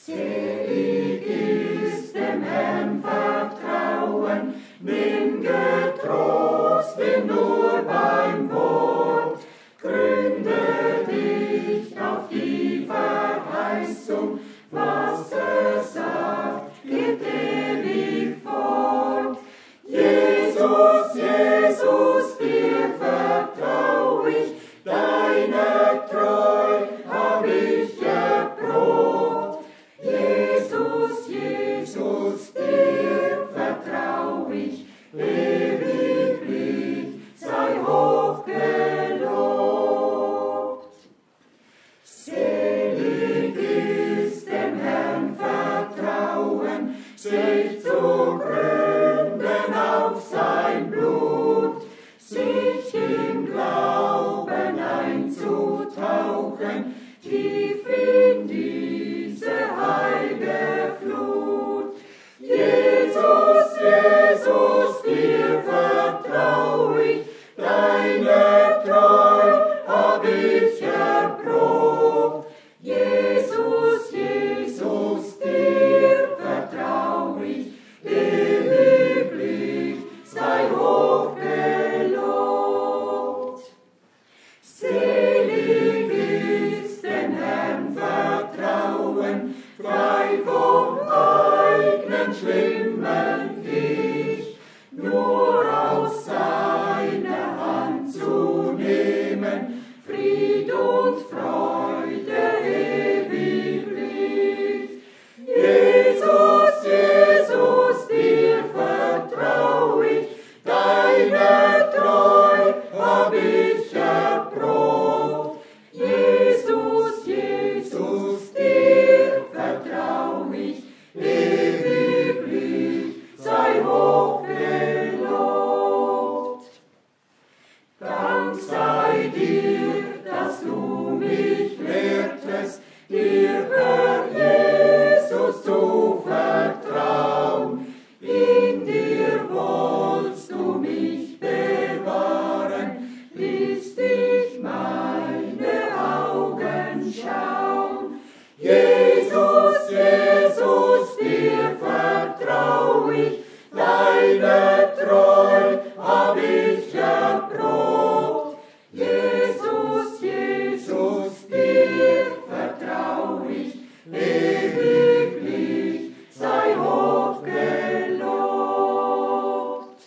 Selig ist dem Herrn Vertrauen, nimm getrost ihn nur beim Wort. Gründe dich auf die Verheißung, was er sagt, geht ewig fort. Jesus, Jesus, dir vertrau ich, deine Treu hab ich erprobt. Jesus, Jesus, dir vertrau ich, ewiglich sei hoch gelobt. Selig ist dem Herrn Vertrauen, sich zu gründen auf sein Blut, sich im Glauben einzutauchen, tief in diese heilge Flut. Jesus, Jesus, dir vertrau ich, deine Treu hab ich erprobt. Jesus, Jesus, dir vertrau ich, ewiglich sei hoch gelobt. Selig ist dem Herrn Vertrauen, frei vom eigenen schlimmen Ich, nur aus seiner Hand zu nehmen, Fried und Freude ewiglich. Jesus, Jesus, dir vertrau ich, deine Treu hab ich erprobt. Jesus, Jesus, dir vertrau ich, ewiglich sei hoch gelobt. Dank sei dir, dass du mich lehrtest, dir, Herr Jesus, zu vertrauen. In dir wollst du mich bewahren, bis ich meine Augen schauen. Jesus, Jesus, dir vertrau ich, deine Treu hab ich erprobt. Jesus, Jesus, dir vertrau ich, ewiglich sei hoch gelobt.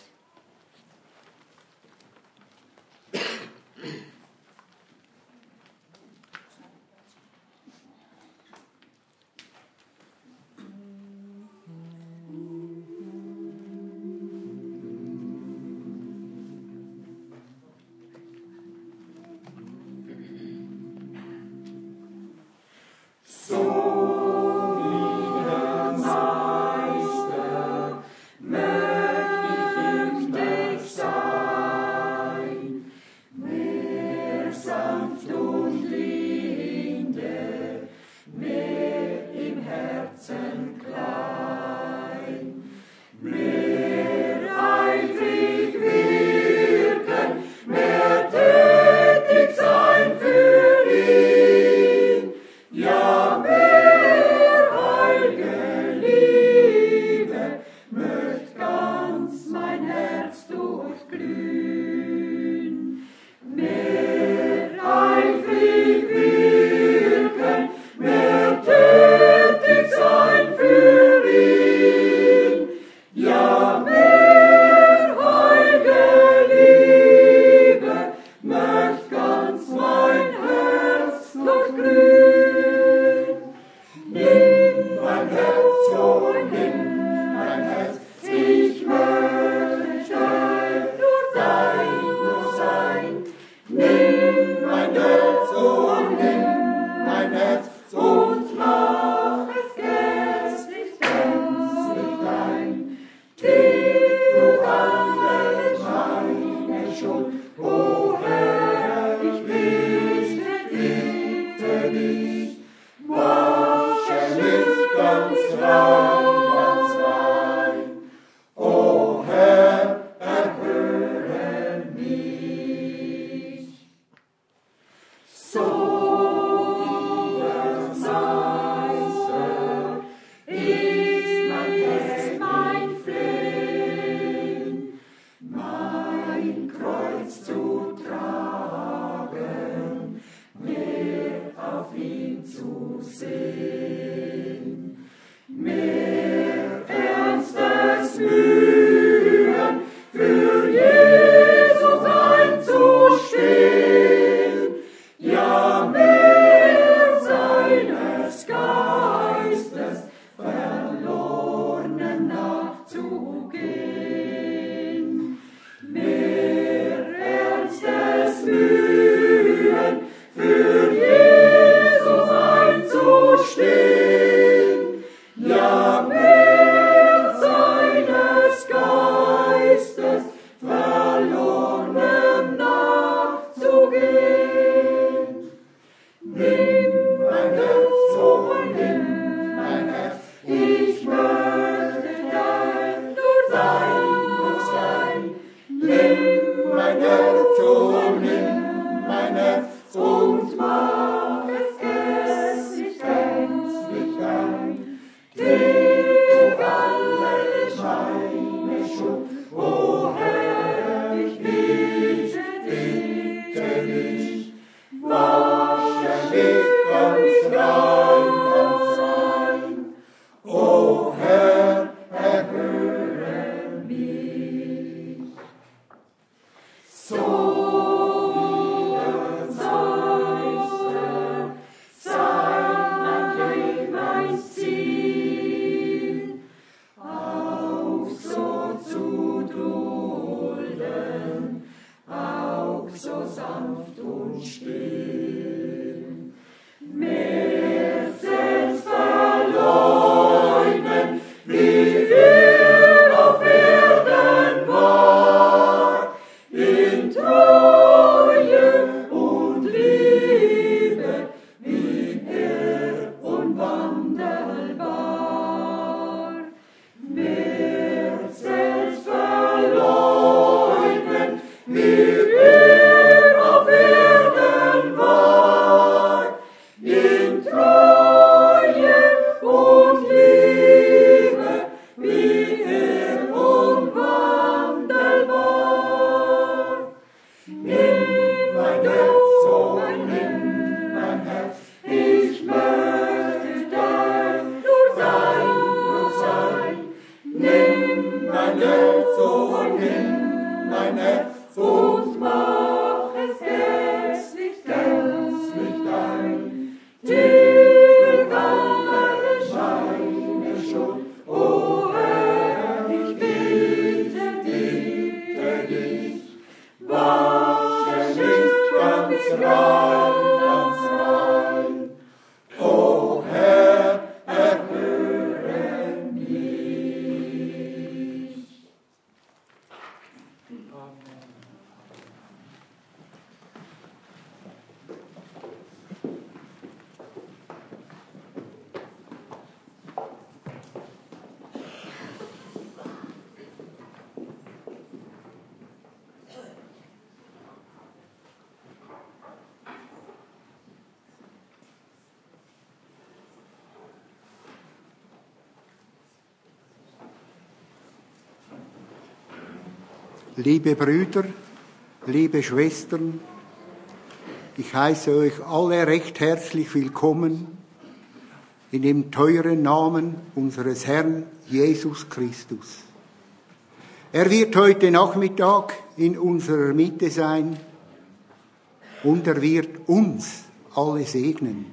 Liebe Brüder, liebe Schwestern, ich heiße euch alle recht herzlich willkommen in dem teuren Namen unseres Herrn Jesus Christus. Er wird heute Nachmittag in unserer Mitte sein und er wird uns alle segnen.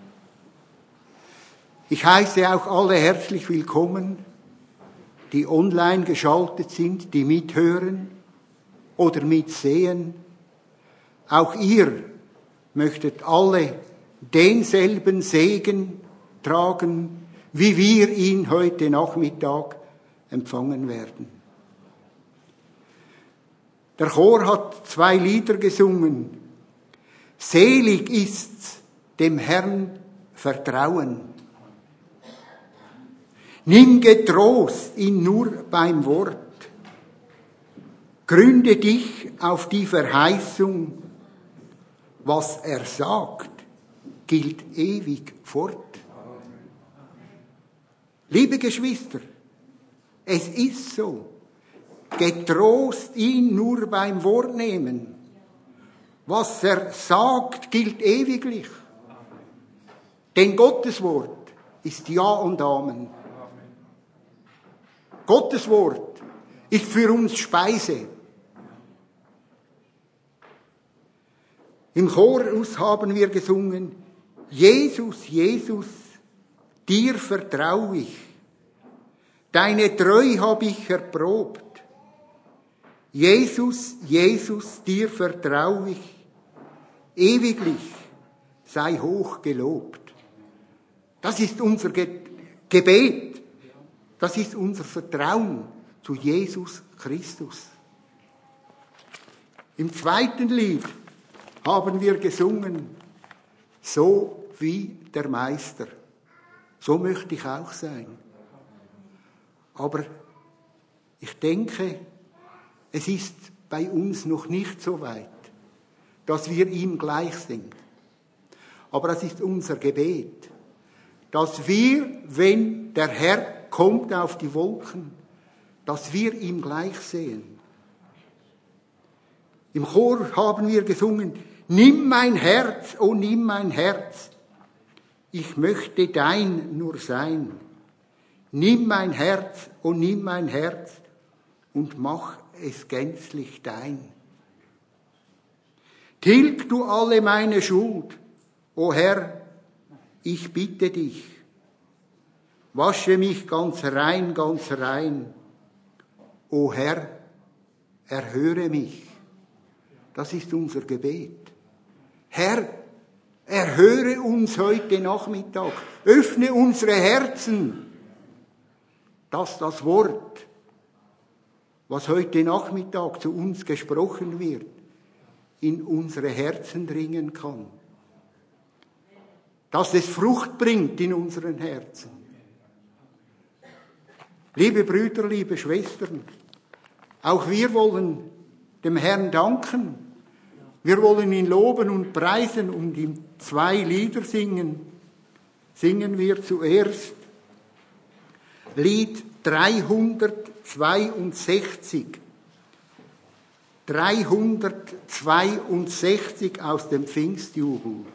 Ich heiße auch alle herzlich willkommen, die online geschaltet sind, die mithören oder mitsehen. Auch ihr möchtet alle denselben Segen tragen, wie wir ihn heute Nachmittag empfangen werden. Der Chor hat 2 Lieder gesungen. Selig ist's, dem Herrn vertrauen. Nimm getrost ihn nur beim Wort. Gründe dich auf die Verheißung. Was er sagt, gilt ewig fort. Liebe Geschwister, es ist so. Getrost ihn nur beim Wort nehmen. Was er sagt, gilt ewiglich. Denn Gottes Wort ist Ja und Amen. Gottes Wort ist für uns Speise. Im Chorus haben wir gesungen, Jesus, Jesus, dir vertraue ich. Deine Treu hab ich erprobt. Jesus, Jesus, dir vertraue ich. Ewiglich sei hoch gelobt. Das ist unser Gebet. Das ist unser Vertrauen zu Jesus Christus. Im 2. Lied haben wir gesungen, so wie der Meister. So möchte ich auch sein. Aber ich denke, es ist bei uns noch nicht so weit, dass wir ihm gleich sind. Aber es ist unser Gebet, dass wir, wenn der Herr kommt auf die Wolken, dass wir ihm gleich sehen. Im Chor haben wir gesungen, nimm mein Herz, oh nimm mein Herz, ich möchte dein nur sein. Nimm mein Herz, oh nimm mein Herz und mach es gänzlich dein. Tilg du alle meine Schuld, o Herr, ich bitte dich. Wasche mich ganz rein, o Herr, erhöre mich. Das ist unser Gebet. Herr, erhöre uns heute Nachmittag. Öffne unsere Herzen, dass das Wort, was heute Nachmittag zu uns gesprochen wird, in unsere Herzen dringen kann. Dass es Frucht bringt in unseren Herzen. Liebe Brüder, liebe Schwestern, auch wir wollen dem Herrn danken. Wir wollen ihn loben und preisen und ihm 2 Lieder singen. Singen wir zuerst Lied 362. 362 aus dem Pfingstjubel.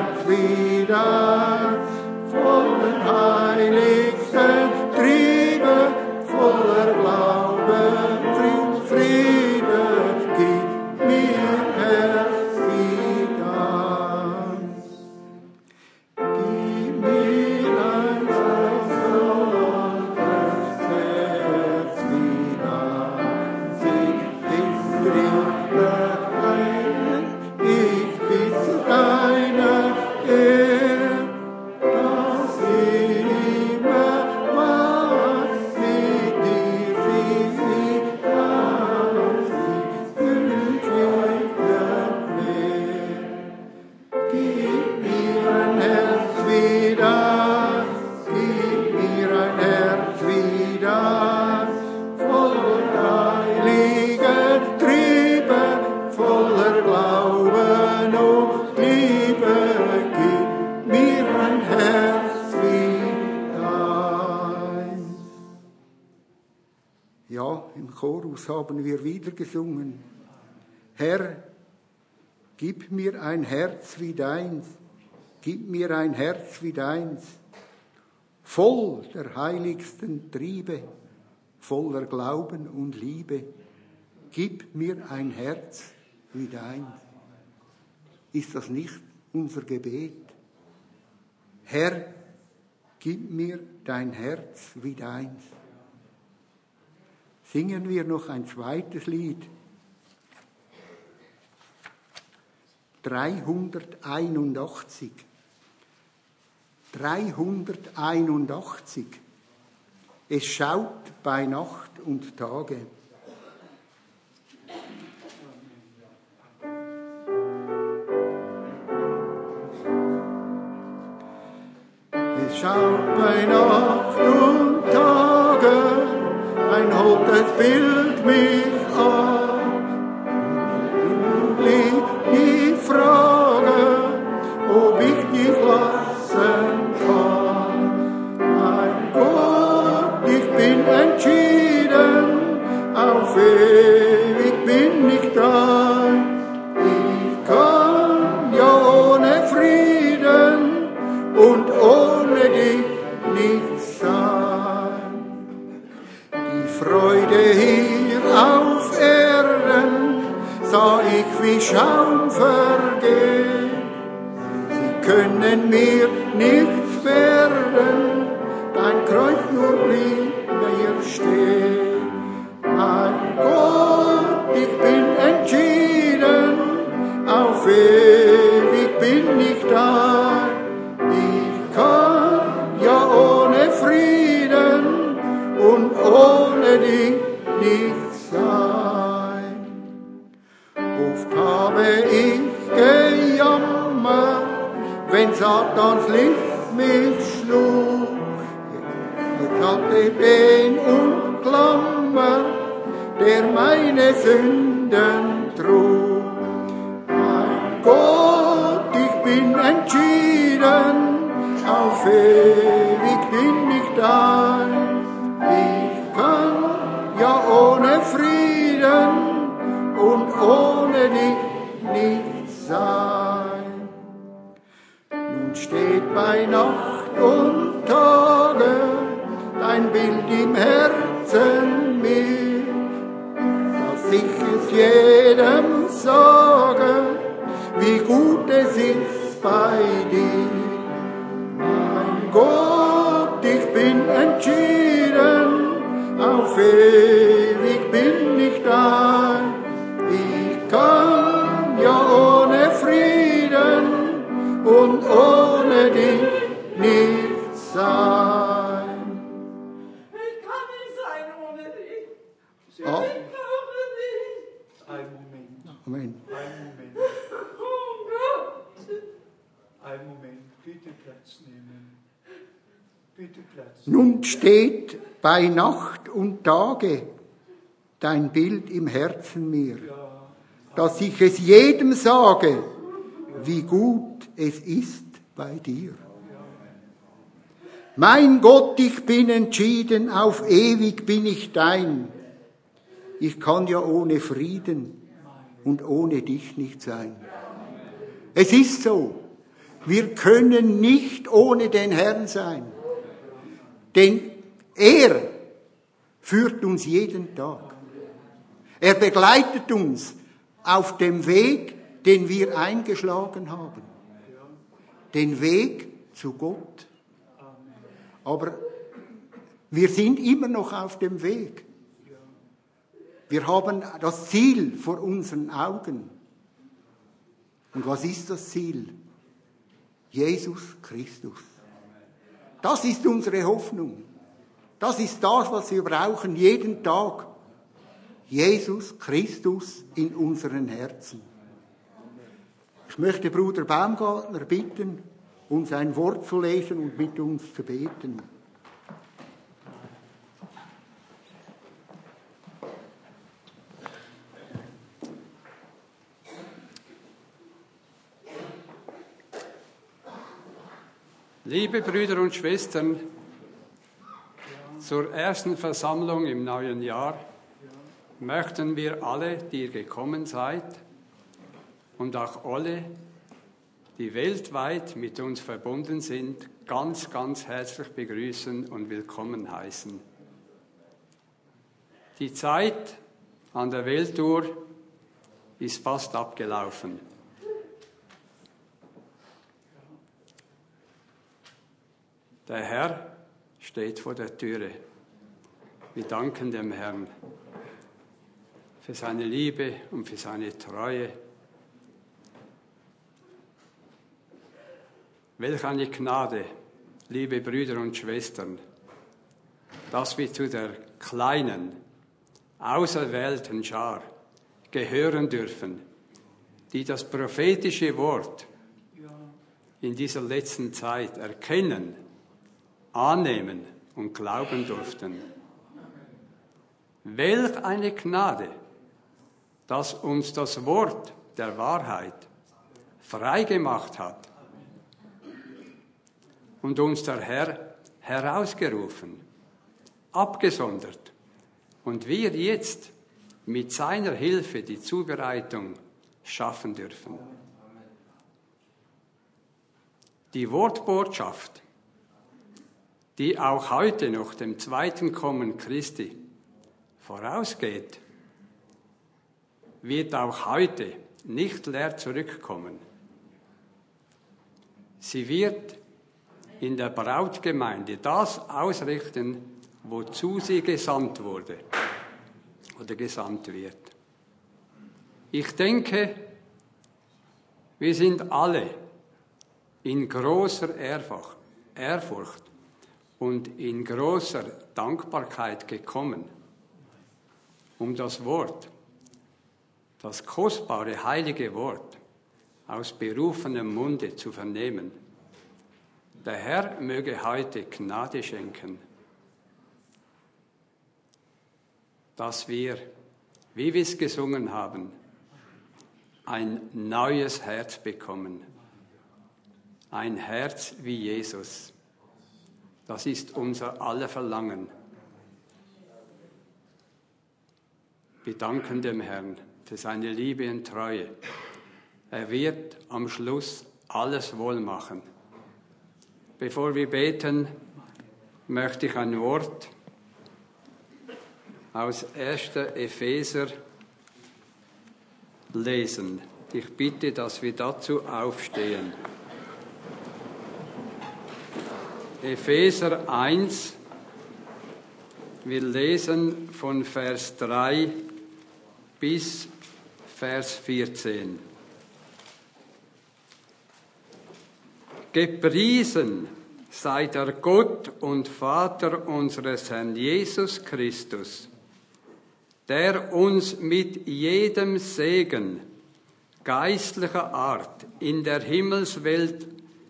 Herz wieder, voller heiligsten Triebe, voller Glaube, Friede, gib mir Herz wieder. Gib mir ein verlorenes Herz wieder. Sing ich bis deiner Ehre, dass immer was mit dir sich aus, wünsche ich mehr. Gib mir ein Herz wieder, gib mir ein Herz wieder, voller heiliger Triebe, voller Glauben und Liebe, gib mir ein Herz wieder. Ja, im Chorus haben wir wieder gesungen. Herr, gib mir ein Herz wie deins, gib mir ein Herz wie deins, voll der heiligsten Triebe, voller Glauben und Liebe. Gib mir ein Herz wie deins. Ist das nicht unser Gebet? Herr, gib mir dein Herz wie deins. Singen wir noch ein zweites Lied. 381. 381. Es schaut bei Nacht und Tage. Es schaut bei Nacht und Tage, ein holdes Bild mich an. Die Frage, ob ich dich lassen kann. Mein Gott, ich bin entschieden, auf ewig bin ich dein. Ich kann ja ohne Frieden und ohne dich nicht sein. Die Freude hier auf Erden sah ich wie Schaum vergehen. Sie können mir nichts werden, dein Kreuz nur blieb mir stehen. Mein Gott, ich bin entschieden, auf ewig bin ich da. Ich kann ja ohne Frieden und ohne dich nicht sein. Oft habe ich gejammert, wenn Satans Licht mich schlug. Ich hatte den Umklammer, der meine Sünden trug. Mein Gott, ich bin entschieden, auf ewig bin ich dein. Ich kann ja ohne Frieden und ohne dich nicht sein. Nun steht bei Nacht und Tage dein Bild im Herzen mir, dass ich es jedem sage, wie gut es ist bei dir. Mein Gott, ich bin entschieden, auf ewig bin ich dein. Ich kann ja ohne Frieden und ohne dich nicht sein. Ich kann nicht sein ohne dich. Ich Oh. brauche dich. Ein Moment. Amen. Ein Moment. Oh Gott. Ein Moment. Bitte Platz nehmen. Bitte Platz. Nun steht bei Nacht und Tage dein Bild im Herzen mir, dass ich es jedem sage, wie gut es ist bei dir. Mein Gott, ich bin entschieden, auf ewig bin ich dein. Ich kann ja ohne Frieden und ohne dich nicht sein. Es ist so. Wir können nicht ohne den Herrn sein. Denn er führt uns jeden Tag. Er begleitet uns auf dem Weg, den wir eingeschlagen haben. Den Weg zu Gott. Aber wir sind immer noch auf dem Weg. Wir haben das Ziel vor unseren Augen. Und was ist das Ziel? Jesus Christus. Das ist unsere Hoffnung. Das ist das, was wir brauchen jeden Tag. Jesus Christus in unseren Herzen. Ich möchte Bruder Baumgartner bitten, uns ein Wort zu lesen und mit uns zu beten. Liebe Brüder und Schwestern, zur ersten Versammlung im neuen Jahr möchten wir alle, die ihr gekommen seid, und auch alle, die weltweit mit uns verbunden sind, ganz, ganz herzlich begrüßen und willkommen heißen. Die Zeit an der Welttour ist fast abgelaufen. Der Herr steht vor der Türe. Wir danken dem Herrn für seine Liebe und für seine Treue. Welch eine Gnade, liebe Brüder und Schwestern, dass wir zu der kleinen, auserwählten Schar gehören dürfen, die das prophetische Wort in dieser letzten Zeit erkennen, annehmen und glauben durften. Welch eine Gnade, dass uns das Wort der Wahrheit freigemacht hat und uns der Herr herausgerufen, abgesondert und wir jetzt mit seiner Hilfe die Zubereitung schaffen dürfen. Die Wortbotschaft, die auch heute noch dem zweiten Kommen Christi vorausgeht, wird auch heute nicht leer zurückkommen. Sie wird in der Brautgemeinde das ausrichten, wozu sie gesandt wurde oder gesandt wird. Ich denke, wir sind alle in großer Ehrfurcht und in großer Dankbarkeit gekommen, um das Wort, das kostbare, heilige Wort aus berufenem Munde zu vernehmen. Der Herr möge heute Gnade schenken, dass wir, wie wir es gesungen haben, ein neues Herz bekommen. Ein Herz wie Jesus. Das ist unser aller Verlangen. Wir danken dem Herrn für seine Liebe und Treue. Er wird am Schluss alles wohl machen. Bevor wir beten, möchte ich ein Wort aus 1. Epheser lesen. Ich bitte, dass wir dazu aufstehen. Epheser 1, wir lesen von Vers 3 bis Vers 14. Gepriesen sei der Gott und Vater unseres Herrn Jesus Christus, der uns mit jedem Segen geistlicher Art in der Himmelswelt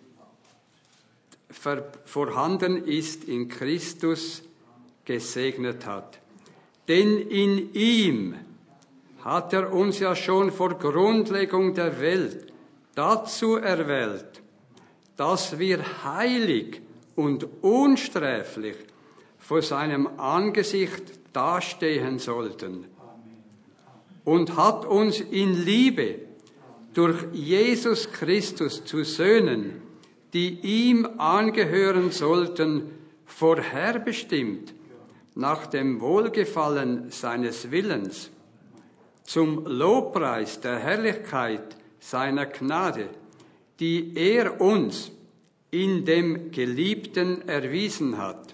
vorhanden ist, in Christus gesegnet hat. Denn in ihm hat er uns ja schon vor Grundlegung der Welt dazu erwählt, dass wir heilig und unsträflich vor seinem Angesicht dastehen sollten, und hat uns in Liebe durch Jesus Christus zu Söhnen die ihm angehören sollten, vorherbestimmt nach dem Wohlgefallen seines Willens, zum Lobpreis der Herrlichkeit seiner Gnade, die er uns in dem Geliebten erwiesen hat.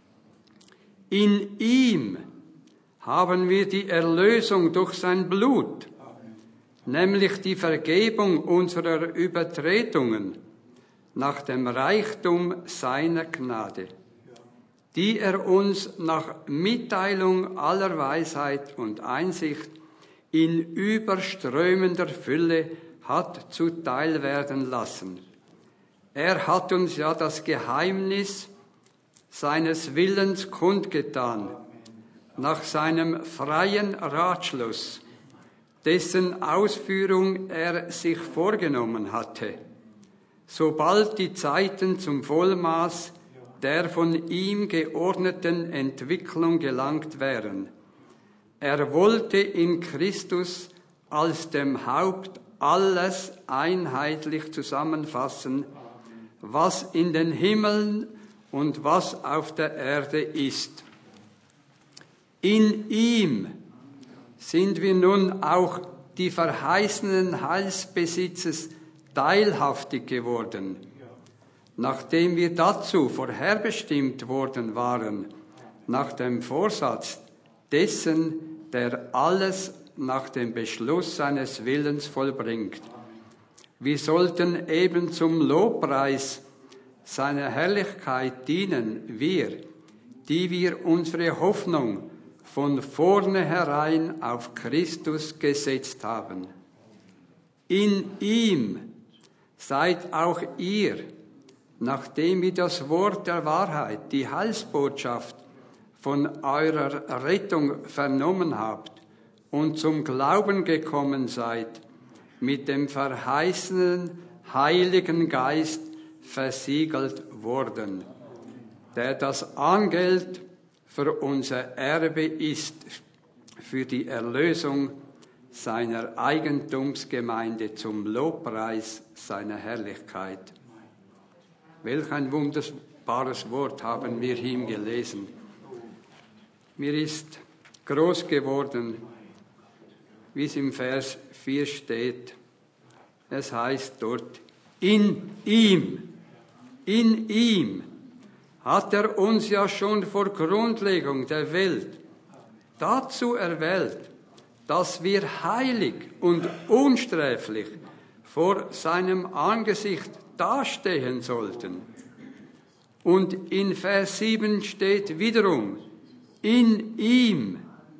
In ihm haben wir die Erlösung durch sein Blut, nämlich die Vergebung unserer Übertretungen nach dem Reichtum seiner Gnade, die er uns nach Mitteilung aller Weisheit und Einsicht in überströmender Fülle hat zuteil werden lassen. Er hat uns ja das Geheimnis seines Willens kundgetan, nach seinem freien Ratschluss, dessen Ausführung er sich vorgenommen hatte, sobald die Zeiten zum Vollmaß der von ihm geordneten Entwicklung gelangt wären. Er wollte in Christus als dem Haupt alles einheitlich zusammenfassen, was in den Himmeln und was auf der Erde ist. In ihm sind wir nun auch die verheißenen Heilsbesitzes teilhaftig geworden, nachdem wir dazu vorherbestimmt worden waren, nach dem Vorsatz dessen, der alles nach dem Beschluss seines Willens vollbringt. Wir sollten eben zum Lobpreis seiner Herrlichkeit dienen, wir, die wir unsere Hoffnung von vornherein auf Christus gesetzt haben. In ihm seid auch ihr, nachdem ihr das Wort der Wahrheit, die Heilsbotschaft von eurer Rettung vernommen habt und zum Glauben gekommen seid, mit dem verheißenen Heiligen Geist versiegelt worden, der das Angeld für unser Erbe ist, für die Erlösung seiner Eigentumsgemeinde zum Lobpreis seiner Herrlichkeit. Welch ein wunderbares Wort haben wir ihm gelesen. Mir ist groß geworden, wie es im Vers 4 steht. Es heißt dort, in ihm hat er uns ja schon vor Grundlegung der Welt dazu erwählt, dass wir heilig und unsträflich vor seinem Angesicht dastehen sollten. Und in Vers 7 steht wiederum, in ihm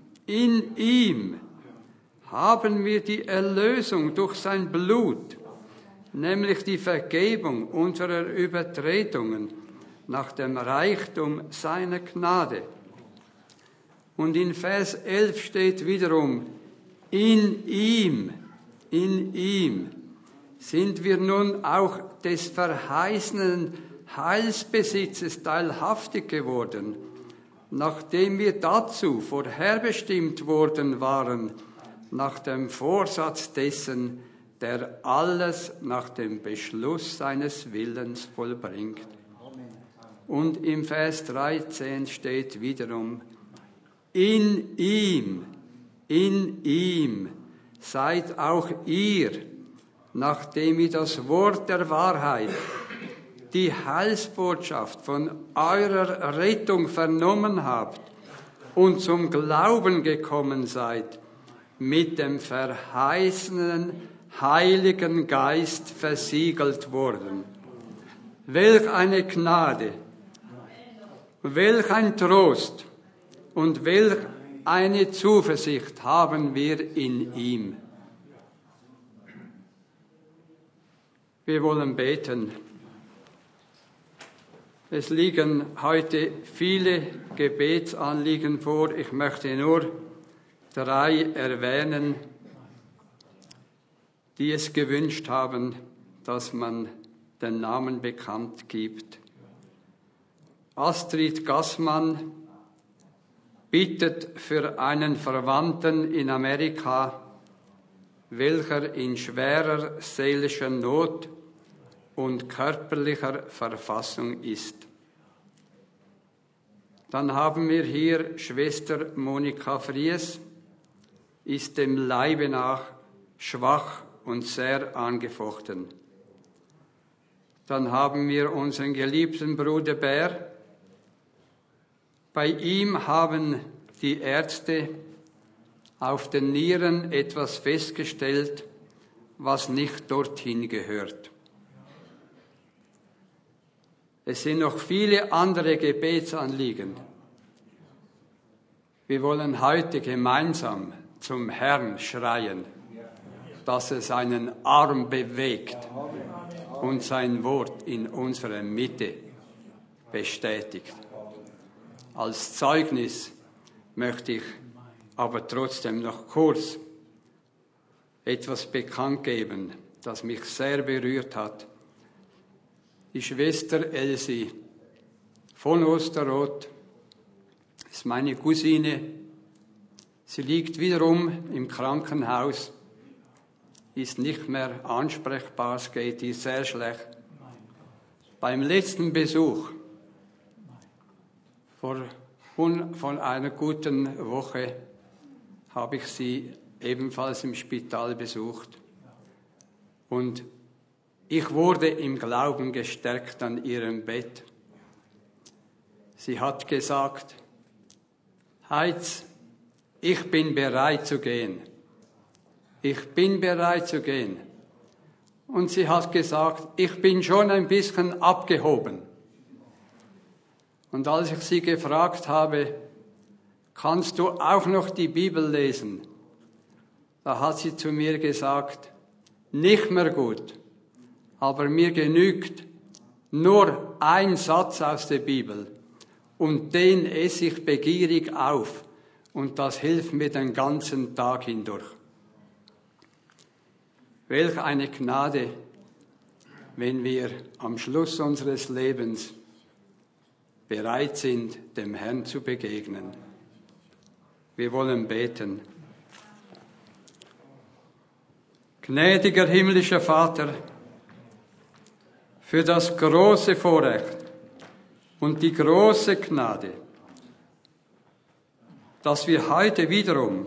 haben wir die Erlösung durch sein Blut, nämlich die Vergebung unserer Übertretungen nach dem Reichtum seiner Gnade. Und in Vers 11 steht wiederum, in ihm sind wir nun auch des verheißenen Heilsbesitzes teilhaftig geworden, nachdem wir dazu vorherbestimmt worden waren, nach dem Vorsatz dessen, der alles nach dem Beschluss seines Willens vollbringt. Und im Vers 13 steht wiederum, in ihm seid auch ihr, nachdem ihr das Wort der Wahrheit, die Heilsbotschaft von eurer Rettung vernommen habt und zum Glauben gekommen seid, mit dem verheißenen Heiligen Geist versiegelt worden. Welch eine Gnade, welch ein Trost und welch eine Zuversicht haben wir in ihm. Wir wollen beten. Es liegen heute viele Gebetsanliegen vor. Ich möchte nur 3 erwähnen, die es gewünscht haben, dass man den Namen bekannt gibt. Astrid Gassmann bittet für einen Verwandten in Amerika, welcher in schwerer seelischer Not und körperlicher Verfassung ist. Dann haben wir hier Schwester Monika Fries, ist dem Leibe nach schwach und sehr angefochten. Dann haben wir unseren geliebten Bruder Bär. Bei ihm haben die Ärzte auf den Nieren etwas festgestellt, was nicht dorthin gehört. Es sind noch viele andere Gebetsanliegen. Wir wollen heute gemeinsam zum Herrn schreien, dass er seinen Arm bewegt und sein Wort in unserer Mitte bestätigt. Als Zeugnis möchte ich aber trotzdem noch kurz etwas bekannt geben, das mich sehr berührt hat. Die Schwester Elsie von Osterroth ist meine Cousine. Sie liegt wiederum im Krankenhaus, ist nicht mehr ansprechbar, es geht ihr sehr schlecht. Beim letzten Besuch von einer guten Woche habe ich sie ebenfalls im Spital besucht. Und ich wurde im Glauben gestärkt an ihrem Bett. Sie hat gesagt, Heitz, ich bin bereit zu gehen. Ich bin bereit zu gehen. Und sie hat gesagt, ich bin schon ein bisschen abgehoben. Und als ich sie gefragt habe, kannst du auch noch die Bibel lesen? Da hat sie zu mir gesagt, nicht mehr gut, aber mir genügt nur ein Satz aus der Bibel und den esse ich begierig auf und das hilft mir den ganzen Tag hindurch. Welch eine Gnade, wenn wir am Schluss unseres Lebens bereit sind, dem Herrn zu begegnen. Wir wollen beten. Gnädiger himmlischer Vater, für das große Vorrecht und die große Gnade, dass wir heute wiederum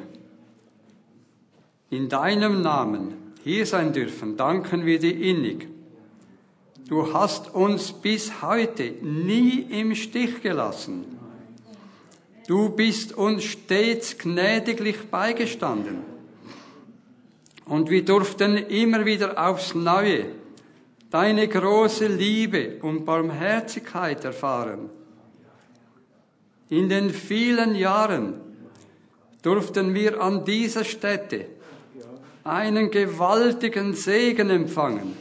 in deinem Namen hier sein dürfen, danken wir dir innig. Du hast uns bis heute nie im Stich gelassen. Du bist uns stets gnädiglich beigestanden. Und wir durften immer wieder aufs Neue deine große Liebe und Barmherzigkeit erfahren. In den vielen Jahren durften wir an dieser Stätte einen gewaltigen Segen empfangen.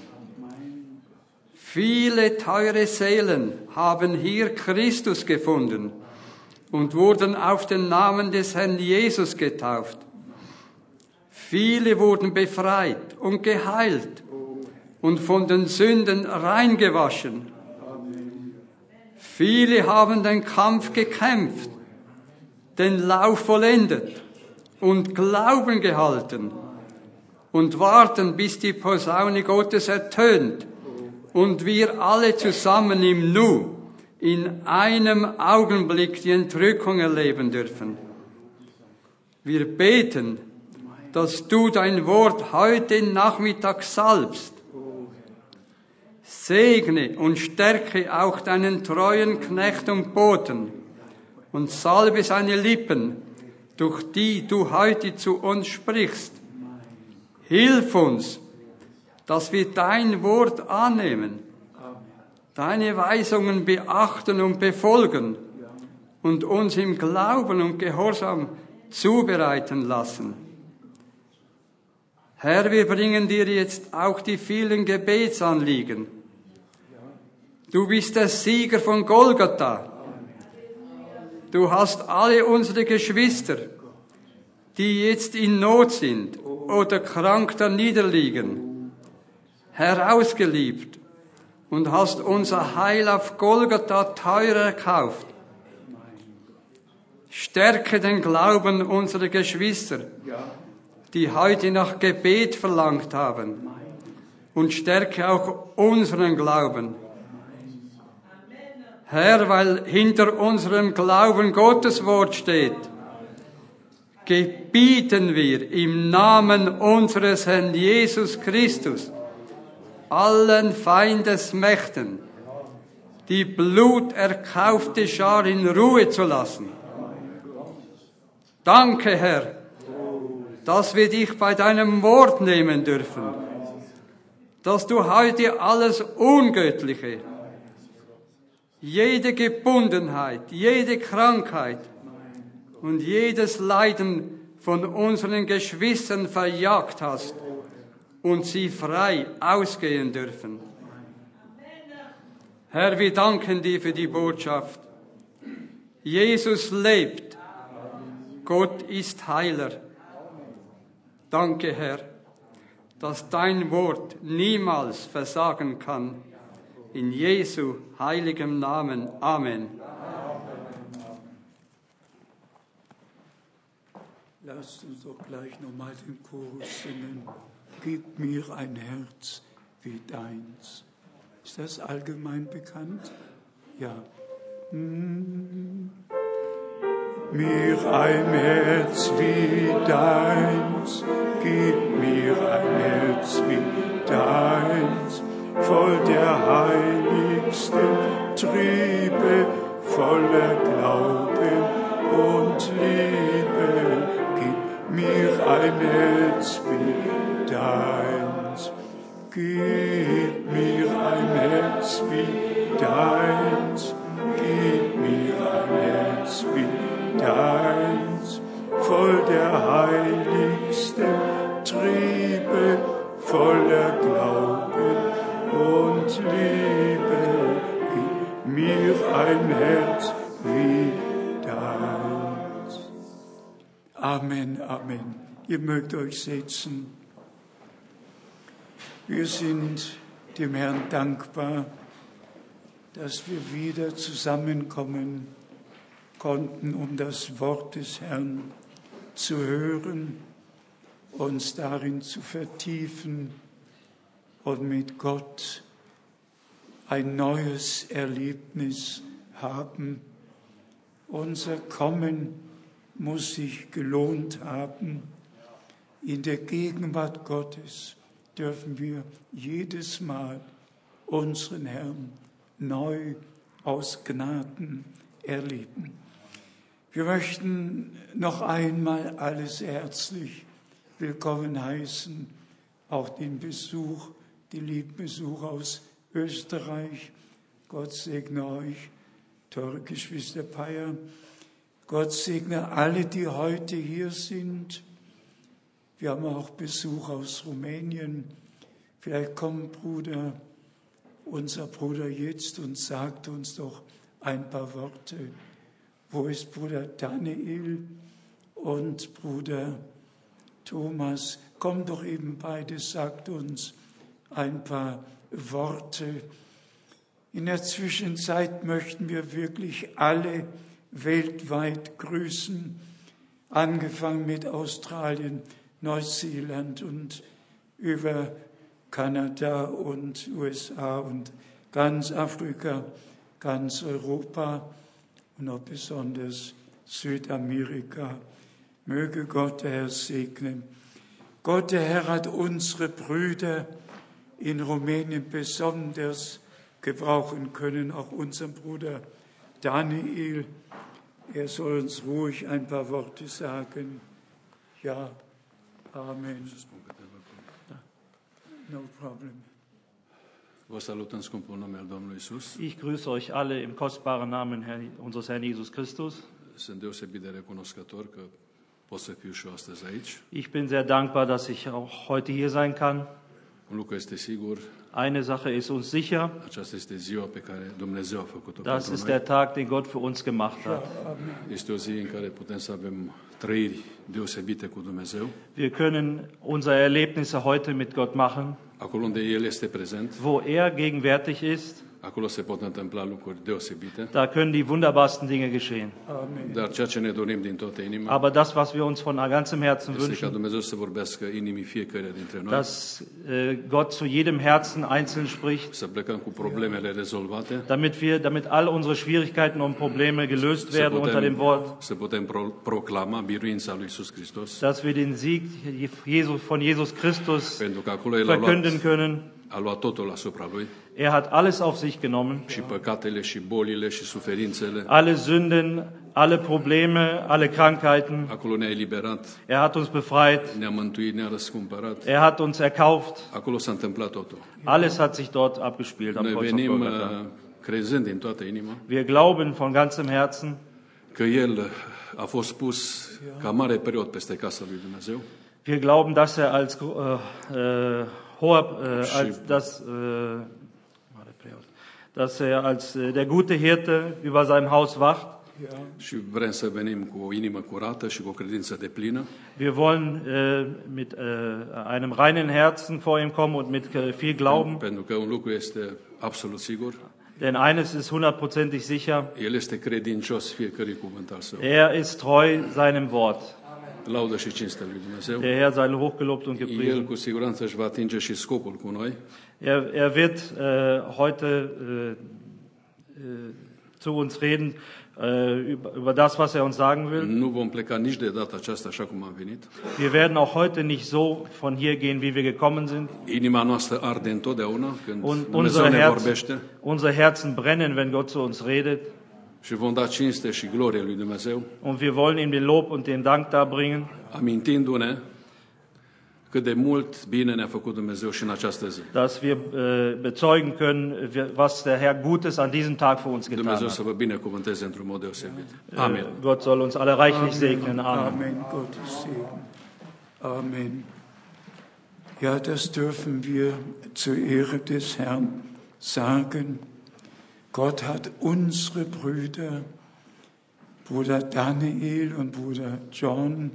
Viele teure Seelen haben hier Christus gefunden und wurden auf den Namen des Herrn Jesus getauft. Viele wurden befreit und geheilt und von den Sünden reingewaschen. Viele haben den Kampf gekämpft, den Lauf vollendet und Glauben gehalten und warten, bis die Posaune Gottes ertönt und wir alle zusammen im Nu in einem Augenblick die Entrückung erleben dürfen. Wir beten, dass du dein Wort heute Nachmittag salbst. Segne und stärke auch deinen treuen Knecht und Boten und salbe seine Lippen, durch die du heute zu uns sprichst. Hilf uns, dass wir dein Wort annehmen, deine Weisungen beachten und befolgen und uns im Glauben und Gehorsam zubereiten lassen. Herr, wir bringen dir jetzt auch die vielen Gebetsanliegen. Du bist der Sieger von Golgatha. Du hast alle unsere Geschwister, die jetzt in Not sind oder krank da niederliegen, herausgeliebt und hast unser Heil auf Golgatha teuer erkauft. Stärke den Glauben unserer Geschwister, die heute nach Gebet verlangt haben. und stärke auch unseren Glauben. Herr, weil hinter unserem Glauben Gottes Wort steht, gebieten wir im Namen unseres Herrn Jesus Christus allen Feindesmächten, die bluterkaufte Schar in Ruhe zu lassen. Danke, Herr, dass wir dich bei deinem Wort nehmen dürfen, dass du heute alles Ungöttliche, jede Gebundenheit, jede Krankheit und jedes Leiden von unseren Geschwistern verjagt hast und sie frei ausgehen dürfen. Herr, wir danken dir für die Botschaft. Jesus lebt. Gott ist Heiler. Danke, Herr, dass dein Wort niemals versagen kann. In Jesu heiligem Namen. Amen. Lasst uns doch gleich nochmal den Chorus singen. Gib mir ein Herz wie deins. Ist das allgemein bekannt? Ja. Mir ein Herz wie deins, gib mir ein Herz wie deins, voll der heiligsten Triebe, voller Glauben und Liebe. Gib mir ein Herz wie deins, gib mir ein Herz wie deins, gib mir ein Herz wie deins, voll der heiligsten Triebe, voller Glauben und Liebe. Gib mir ein Herz wie deins. Amen, Amen. Ihr mögt euch setzen. Wir sind dem Herrn dankbar, dass wir wieder zusammenkommen konnten, um das Wort des Herrn zu hören, uns darin zu vertiefen und mit Gott ein neues Erlebnis haben. Unser Kommen muss sich gelohnt haben. In der Gegenwart Gottes dürfen wir jedes Mal unseren Herrn neu aus Gnaden erleben. Wir möchten noch einmal alles herzlich willkommen heißen, auch den Besuch, die lieben Besucher aus Österreich. Gott segne euch, teure Geschwister Peier. Gott segne alle, die heute hier sind. Wir haben auch Besuch aus Rumänien. Vielleicht kommt unser Bruder jetzt und sagt uns doch ein paar Worte. Wo ist Bruder Daniel und Bruder Thomas? Kommt doch eben beide, sagt uns ein paar Worte. In der Zwischenzeit möchten wir wirklich alle weltweit grüßen, angefangen mit Australien, Neuseeland und über Kanada und USA und ganz Afrika, ganz Europa und auch besonders Südamerika. Möge Gott der Herr segnen. Gott der Herr hat unsere Brüder in Rumänien besonders gebrauchen können, auch unseren Bruder Daniel. Er soll uns ruhig ein paar Worte sagen. Ja, Amen. No problem. Vă salut în scumpul nume al Domnului Iisus. Ich grüße euch alle im kostbaren Namen unseres Herrn Jesus Christus. Sunt deosebit de recunoscător că pot să fiu și eu astăzi aici. Ich bin sehr dankbar, dass ich auch heute hier sein kann. Un lucru este sigur, Eine Sache ist uns sicher, aceasta este ziua pe care Dumnezeu a făcut-o das pentru ist noi. der Tag, den Gott für uns gemacht hat. Este o zi în care putem să avem trăiri deosebite cu Dumnezeu. Wir können unsere Erlebnisse heute mit Gott machen, Acolo unde El este prezent, wo er gegenwärtig ist, Acolo se pot întâmpla lucruri deosebite, Da können die wunderbarsten Dinge geschehen. dar ceea ce ne dorim din toată inima Aber das, was wir uns von ganzem Herzen este ca wünschen, Dumnezeu să vorbească inimii fiecare dintre noi, dass Gott zu jedem Herzen einzeln spricht, să plecăm cu problemele rezolvate, damit all unsere Schwierigkeiten und Probleme gelöst werden unter dem Wort, să putem proclama biruința lui Iisus Hristos, dass wir den Sieg von Jesus Christus pentru că acolo El verkünden können. a luat totul asupra Lui, Er hat alles auf sich genommen, și păcatele, și bolile, și suferințele. alle Sünden, alle Probleme, alle Krankheiten. Acolo ne-a eliberat, Er hat uns befreit, ne-a mântuit, ne-a răscumpărat. er hat uns erkauft. Acolo s-a întâmplat totul. Alles hat sich dort abgespielt am Noi Kreuz auf venim Golgatha. crezând din toată inima Wir glauben von ganzem Herzen, că El a fost pus ca mare preot peste casa lui Dumnezeu wir glauben, dass er als dass er als der gute Hirte über seinem Haus wacht. și vrem să venim cu o inimă curată și cu o credință deplină, Wir wollen mit einem reinen Herzen vor ihm kommen und mit viel Glauben. pentru că un lucru este absolut sigur, Denn eines ist hundertprozentig sicher, El este credincios fiecărui cuvânt al Său. er ist treu seinem Wort. Laudă și cinste lui Dumnezeu. Der Herr sei hochgelobt und El gepriesen. cu siguranță își va atinge și scopul cu noi, Er wird heute zu uns reden über das, was er uns sagen will. nu vom pleca nici de data aceasta așa cum am venit. Wir werden auch heute nicht so von hier gehen, wie wir gekommen sind. Inima noastră arde întotdeauna când Und Dumnezeu ne vorbește unsere Herzen brennen, wenn Gott zu uns redet. și vom da cinste și glorie lui Dumnezeu, Und wir wollen ihm den Lob und den Dank darbringen, amintindu-ne cât de mult bine ne-a făcut Dumnezeu și în această zi. dass wir bezeugen können, was der Herr Gutes an diesem Tag für uns getan Dumnezeu hat. să vă binecuvânteze într-un mod deosebit. Amen. Gott soll uns alle reichlich segnen. Amen. Amen, Gottes Segen. Amen. Ja, das dürfen wir zur Ehre des Herrn sagen. Gott hat unsere Brüder, Bruder Daniel und Bruder John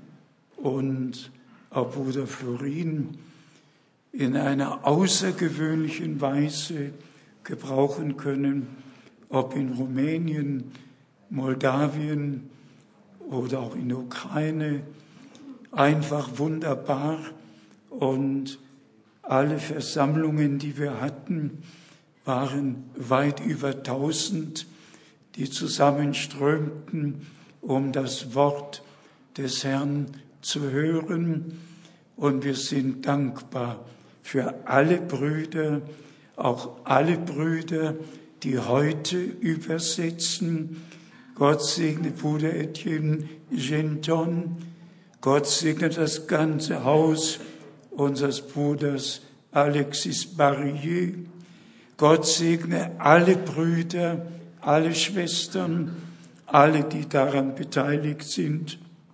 und auch Bruder Florin, in einer außergewöhnlichen Weise gebrauchen können, ob in Rumänien, Moldawien oder auch in der Ukraine. Einfach wunderbar. Und alle Versammlungen, die wir hatten, waren weit über 1000, die zusammenströmten, um das Wort des Herrn zu hören. Und wir sind dankbar für alle Brüder, auch alle Brüder, die heute übersetzen. Gott segne Bruder Etienne Genton. Gott segne das ganze Haus unseres Bruders Alexis Barrier. Gott segne alle Brüder, alle Schwestern, alle, die daran beteiligt sind,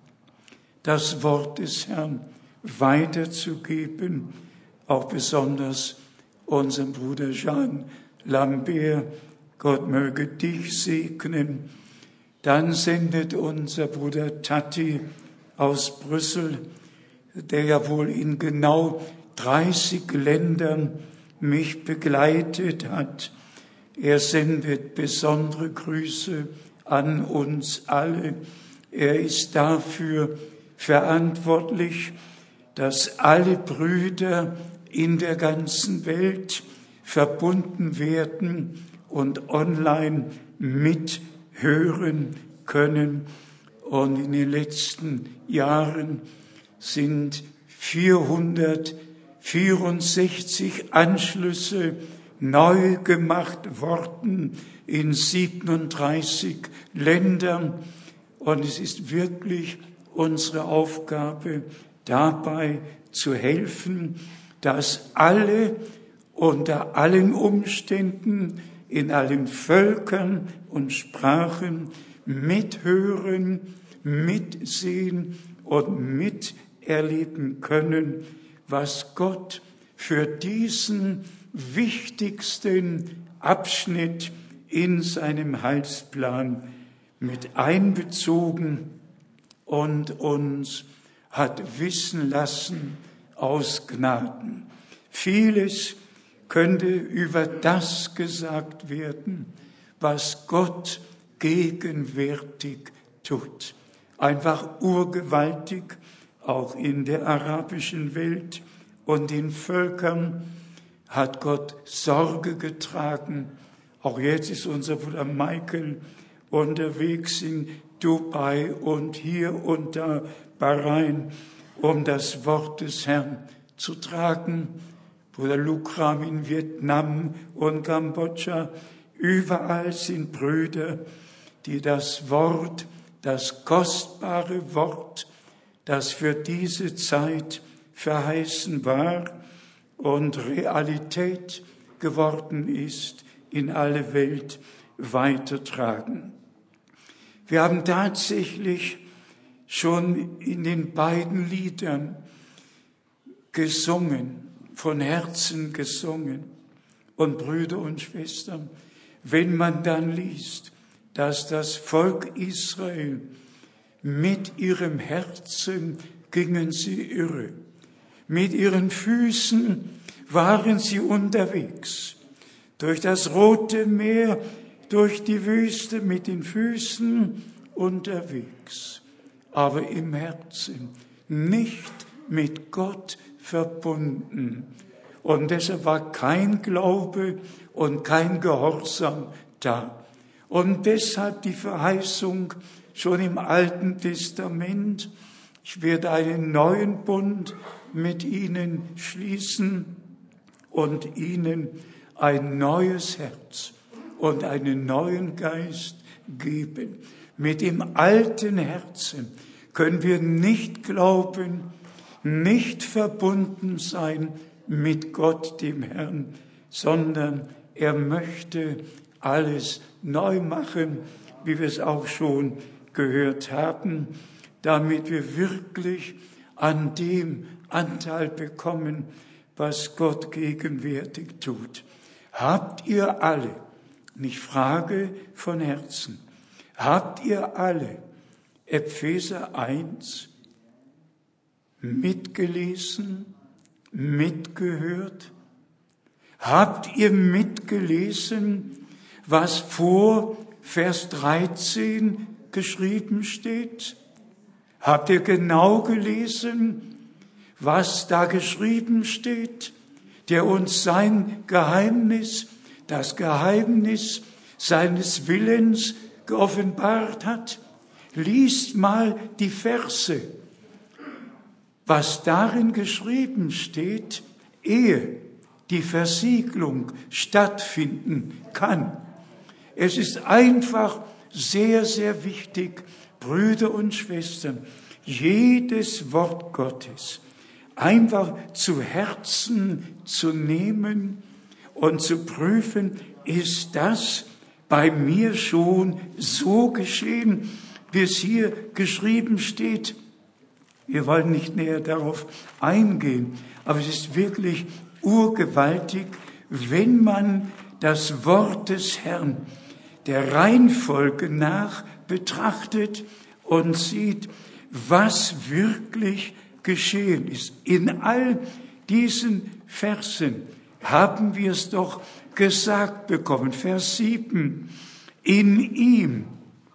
das Wort des Herrn weiterzugeben, auch besonders unserem Bruder Jean Lambert. Gott möge dich segnen. Dann sendet unser Bruder Tati aus Brüssel, der ja wohl in genau 30 Ländern mich begleitet hat. Er sendet besondere Grüße an uns alle. Er ist dafür verantwortlich, dass alle Brüder in der ganzen Welt verbunden werden und online mithören können. Und in den letzten Jahren sind 464 Anschlüsse neu gemacht worden in 37 Ländern. Und es ist wirklich unsere Aufgabe, dabei zu helfen, dass alle unter allen Umständen, in allen Völkern und Sprachen mithören, mitsehen und miterleben können, was Gott für diesen wichtigsten Abschnitt in seinem Heilsplan mit einbezogen und uns hat wissen lassen aus Gnaden. Vieles könnte über das gesagt werden, was Gott gegenwärtig tut. Einfach urgewaltig, auch in der arabischen Welt und in Völkern hat Gott Sorge getragen. Auch jetzt ist unser Bruder Michael unterwegs in Dubai und hier und da Bahrain, um das Wort des Herrn zu tragen. Bruder Lukram in Vietnam und Kambodscha. Überall sind Brüder, die das Wort, das kostbare Wort, das für diese Zeit verheißen war und Realität geworden ist, in alle Welt weitertragen. Wir haben tatsächlich schon in den beiden Liedern gesungen, von Herzen gesungen. Und Brüder und Schwestern, wenn man dann liest, dass das Volk Israel mit ihrem Herzen gingen sie irre, mit ihren Füßen waren sie unterwegs, durch das Rote Meer, durch die Wüste mit den Füßen unterwegs, aber im Herzen nicht mit Gott verbunden. Und deshalb war kein Glaube und kein Gehorsam da. Und deshalb die Verheißung schon im Alten Testament, ich werde einen neuen Bund mit ihnen schließen und ihnen ein neues Herz und einen neuen Geist geben. Mit dem alten Herzen können wir nicht glauben, nicht verbunden sein mit Gott, dem Herrn, sondern er möchte alles neu machen, wie wir es auch schon gehört haben, damit wir wirklich an dem Anteil bekommen, was Gott gegenwärtig tut. Habt ihr alle, und ich frage von Herzen, habt ihr alle Epheser 1 mitgelesen, mitgehört? Habt ihr mitgelesen, was vor Vers 13 geschrieben steht? Habt ihr genau gelesen, was da geschrieben steht, der uns sein Geheimnis, das Geheimnis seines Willens geoffenbart hat? Liest mal die Verse, was darin geschrieben steht, ehe die Versiegelung stattfinden kann. Es ist einfach sehr, sehr wichtig, Brüder und Schwestern, jedes Wort Gottes einfach zu Herzen zu nehmen und zu prüfen, ist das bei mir schon so geschehen, wie es hier geschrieben steht? Wir wollen nicht näher darauf eingehen, aber es ist wirklich urgewaltig, wenn man das Wort des Herrn der Reihenfolge nach betrachtet und sieht, was wirklich geschehen ist. In all diesen Versen haben wir es doch gesagt bekommen. Vers 7. In ihm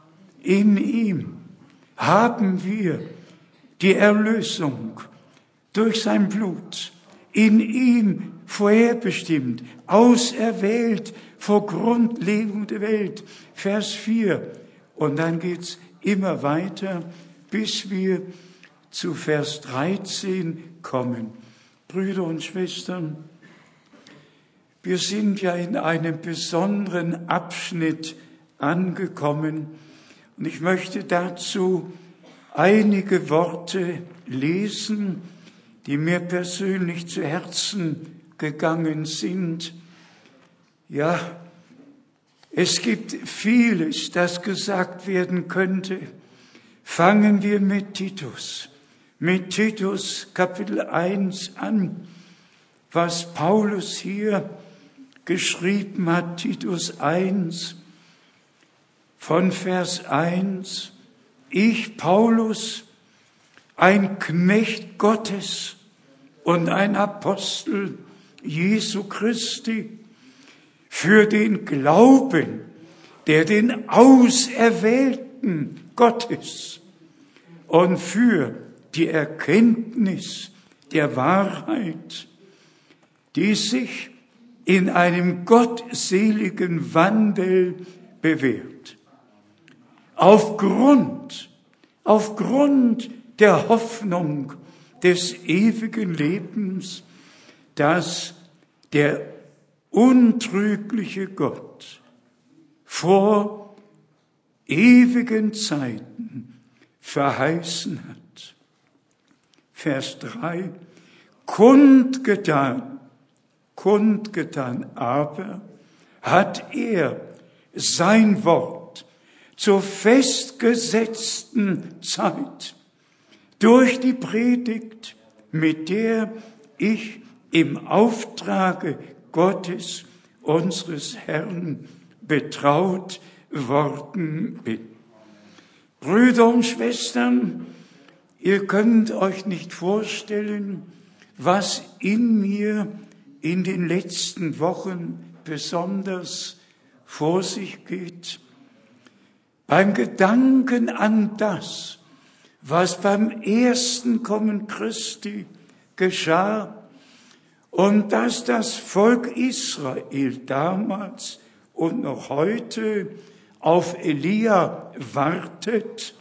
haben wir die Erlösung durch sein Blut. In ihm vorherbestimmt, auserwählt vor Grundlegung der Welt. Vers 4. Und dann geht's immer weiter, bis wir zu Vers 13 kommen. Brüder und Schwestern, wir sind ja in einem besonderen Abschnitt angekommen und ich möchte dazu einige Worte lesen, die mir persönlich zu Herzen gegangen sind. Ja, es gibt vieles, das gesagt werden könnte. Fangen wir mit Titus Kapitel 1 an, was Paulus hier geschrieben hat, Titus 1, von Vers 1. Ich, Paulus, ein Knecht Gottes und ein Apostel Jesu Christi, für den Glauben, der den Auserwählten Gottes und für die Erkenntnis der Wahrheit, die sich in einem gottseligen Wandel bewährt. Aufgrund der Hoffnung des ewigen Lebens, das der untrügliche Gott vor ewigen Zeiten verheißen hat. Vers 3, kundgetan aber hat er sein Wort zur festgesetzten Zeit durch die Predigt, mit der ich im Auftrage Gottes, unseres Herrn, betraut worden bin. Brüder und Schwestern, ihr könnt euch nicht vorstellen, was in mir in den letzten Wochen besonders vor sich geht. Beim Gedanken an das, was beim ersten Kommen Christi geschah und dass das Volk Israel damals und noch heute auf Elia wartet,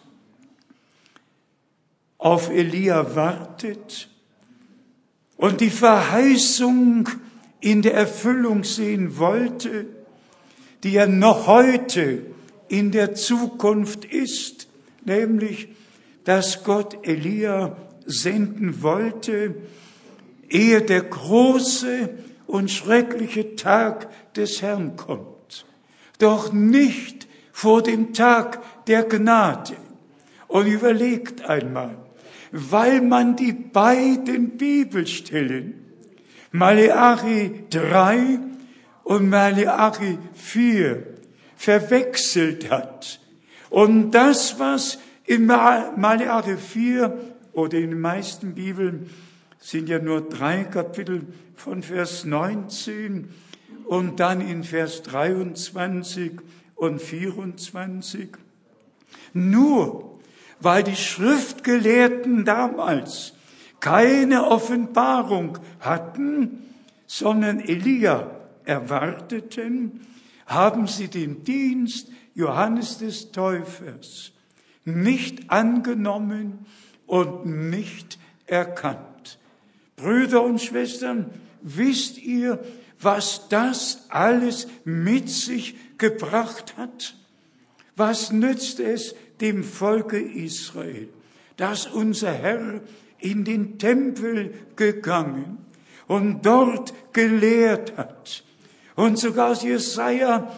und die Verheißung in der Erfüllung sehen wollte, die ja noch heute in der Zukunft ist, nämlich, dass Gott Elia senden wollte, ehe der große und schreckliche Tag des Herrn kommt. Doch nicht vor dem Tag der Gnade. Und überlegt einmal, weil man die beiden Bibelstellen, Maleachi 3 und Maleachi 4, verwechselt hat. Und das, was in Maleachi 4 oder in den meisten Bibeln sind ja nur 3 Kapitel von Vers 19 und dann in Vers 23 und 24. Nur weil die Schriftgelehrten damals keine Offenbarung hatten, sondern Elia erwarteten, haben sie den Dienst Johannes des Täufers nicht angenommen und nicht erkannt. Brüder und Schwestern, wisst ihr, was das alles mit sich gebracht hat? Was nützt es dem Volke Israel, dass unser Herr in den Tempel gegangen und dort gelehrt hat und sogar aus Jesaja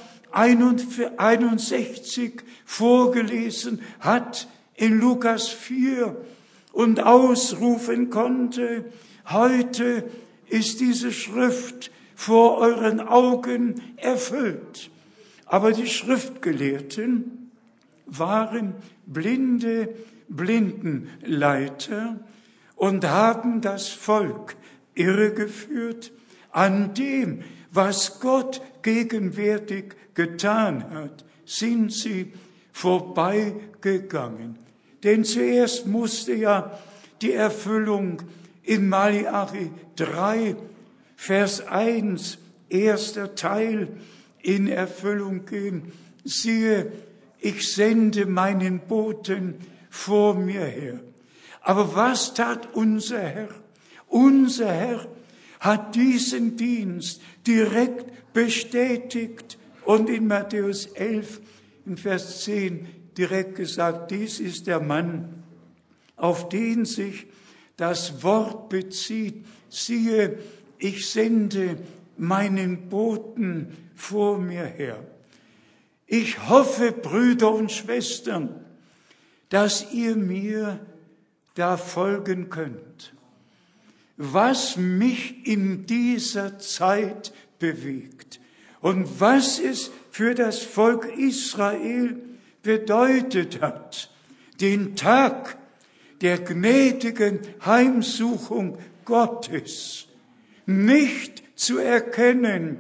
61 vorgelesen hat in Lukas 4 und ausrufen konnte, heute ist diese Schrift vor euren Augen erfüllt. Aber die Schriftgelehrten waren blinde Blindenleiter und haben das Volk irregeführt an dem, was Gott gegenwärtig getan hat, sind sie vorbeigegangen. Denn zuerst musste ja die Erfüllung in Maleachi 3, Vers 1, erster Teil, in Erfüllung gehen. Siehe, ich sende meinen Boten vor mir her. Aber was tat unser Herr? Unser Herr hat diesen Dienst direkt bestätigt und in Matthäus 11, in Vers 10 direkt gesagt, dies ist der Mann, auf den sich das Wort bezieht. Siehe, ich sende meinen Boten vor mir her. Ich hoffe, Brüder und Schwestern, dass ihr mir da folgen könnt. Was mich in dieser Zeit bewegt und was es für das Volk Israel bedeutet hat, den Tag der gnädigen Heimsuchung Gottes nicht zu erkennen,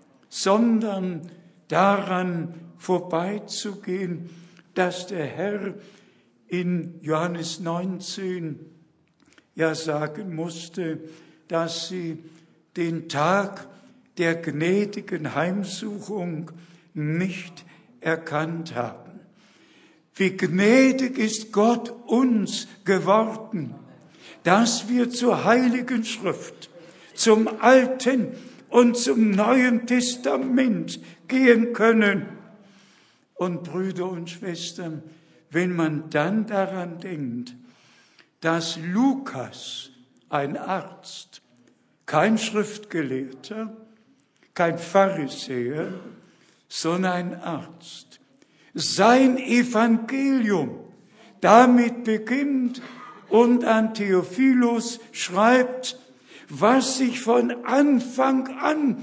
sondern daran vorbeizugehen, dass der Herr in Johannes 19 ja sagen musste, dass sie den Tag der gnädigen Heimsuchung nicht erkannt haben. Wie gnädig ist Gott uns geworden, dass wir zur Heiligen Schrift, zum Alten und zum Neuen Testament gehen können. Und Brüder und Schwestern, wenn man dann daran denkt, dass Lukas, ein Arzt, kein Schriftgelehrter, kein Pharisäer, sondern ein Arzt, sein Evangelium damit beginnt und an Theophilus schreibt, was sich von Anfang an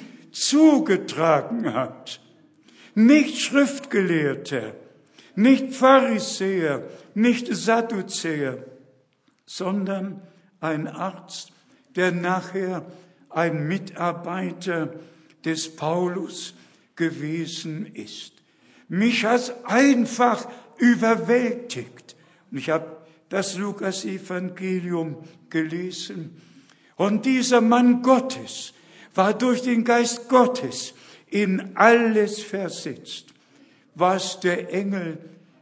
zugetragen hat. Nicht Schriftgelehrter, nicht Pharisäer, nicht Sadduzäer, sondern ein Arzt, der nachher ein Mitarbeiter des Paulus gewesen ist. Mich hat einfach überwältigt. Und ich habe das Lukas-Evangelium gelesen. Und dieser Mann Gottes war durch den Geist Gottes in alles versetzt, was der Engel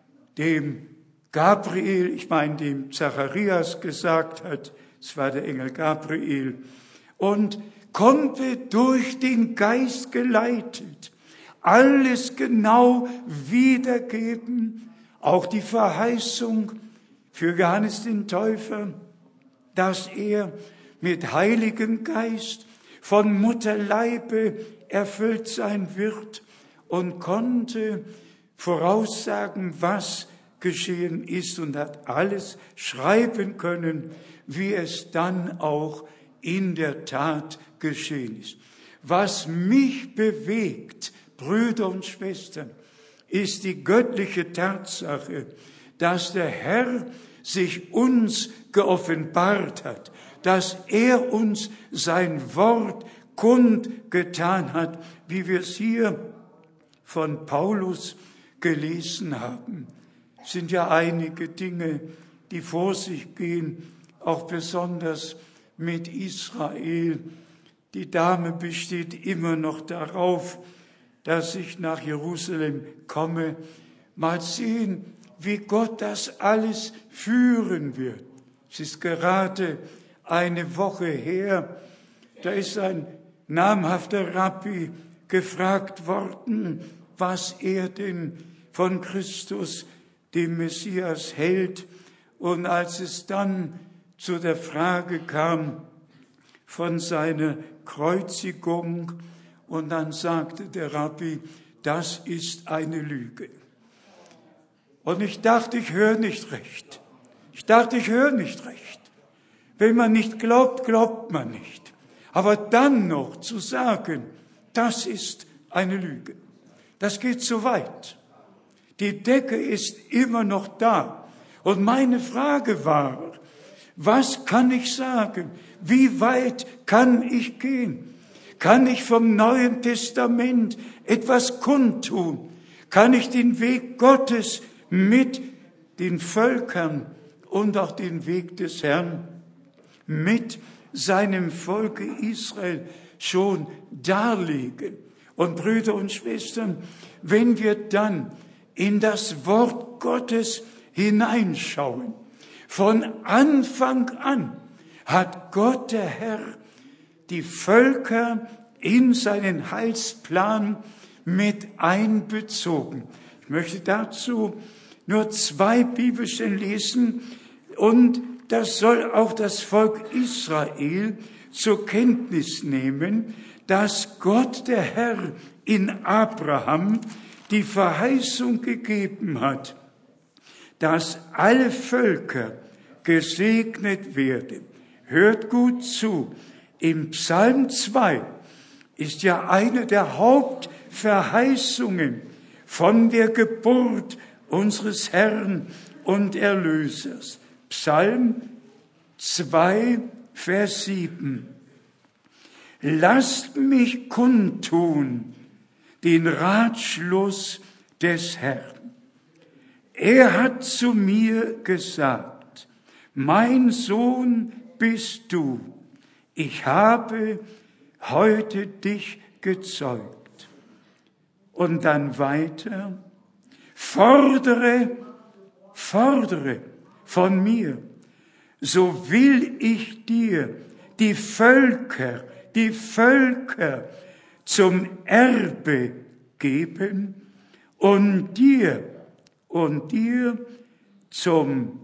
dem Gabriel, dem Zacharias gesagt hat. Es war der Engel Gabriel. Und konnte durch den Geist geleitet alles genau wiedergeben, auch die Verheißung für Johannes den Täufer, dass er mit Heiligem Geist von Mutterleibe erfüllt sein wird und konnte voraussagen, was geschehen ist und hat alles schreiben können, wie es dann auch in der Tat geschehen ist. Was mich bewegt, Brüder und Schwestern, ist die göttliche Tatsache, dass der Herr sich uns geoffenbart hat, dass er uns sein Wort kundgetan hat, wie wir es hier von Paulus gelesen haben. Es sind ja einige Dinge, die vor sich gehen, auch besonders mit Israel. Die Dame besteht immer noch darauf, dass ich nach Jerusalem komme. Mal sehen, wie Gott das alles führen wird. Es ist gerade eine Woche her, da ist ein namhafter Rabbi gefragt worden, was er denn von Christus, dem Messias, hält. Und als es dann zu der Frage kam von seiner Kreuzigung, und dann sagte der Rabbi, das ist eine Lüge. Und ich dachte, ich höre nicht recht. Wenn man nicht glaubt, glaubt man nicht. Aber dann noch zu sagen, das ist eine Lüge, das geht zu weit. Die Decke ist immer noch da. Und meine Frage war, was kann ich sagen? Wie weit kann ich gehen? Kann ich vom Neuen Testament etwas kundtun? Kann ich den Weg Gottes mit den Völkern und auch den Weg des Herrn mit seinem Volke Israel schon darlegen? Und Brüder und Schwestern, wenn wir dann in das Wort Gottes hineinschauen, von Anfang an hat Gott, der Herr, die Völker in seinen Heilsplan mit einbezogen. Ich möchte dazu nur 2 Bibelstellen lesen, und das soll auch das Volk Israel zur Kenntnis nehmen, dass Gott, der Herr, in Abraham die Verheißung gegeben hat, dass alle Völker gesegnet werden. Hört gut zu. Im Psalm 2 ist ja eine der Hauptverheißungen von der Geburt unseres Herrn und Erlösers. Psalm 2, Vers 7. lasst mich kundtun den Ratschluss des Herrn. Er hat zu mir gesagt, mein Sohn bist du, ich habe heute dich gezeugt. Und dann weiter, fordere von mir, so will ich dir die Völker zum Erbe geben und dir zum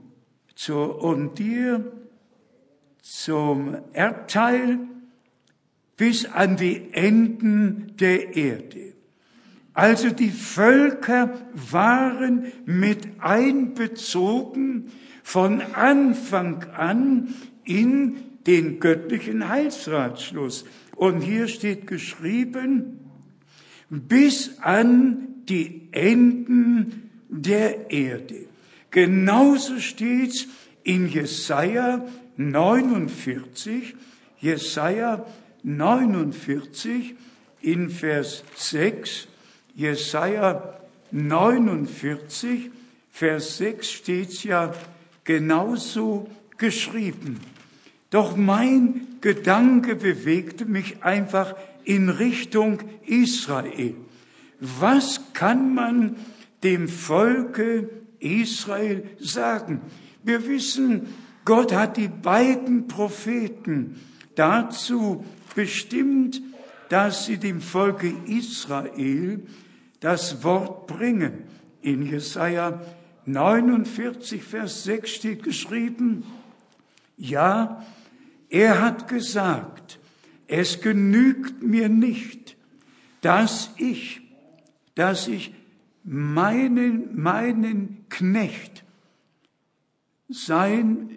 Erbteil bis an die Enden der Erde. Also die Völker waren mit einbezogen von Anfang an in den göttlichen Heilsratschluss. Und hier steht geschrieben, bis an die Enden der Erde. Genauso steht's in Jesaja 49 in Vers 6. Jesaja 49, Vers 6 steht's ja genauso geschrieben. Doch mein Gedanke bewegte mich einfach in Richtung Israel. Was kann man dem Volke Israel sagen? Wir wissen, Gott hat die beiden Propheten dazu bestimmt, dass sie dem Volke Israel das Wort bringen. In Jesaja 49, Vers 6 steht geschrieben, ja, er hat gesagt, es genügt mir nicht, dass du mein Knecht sein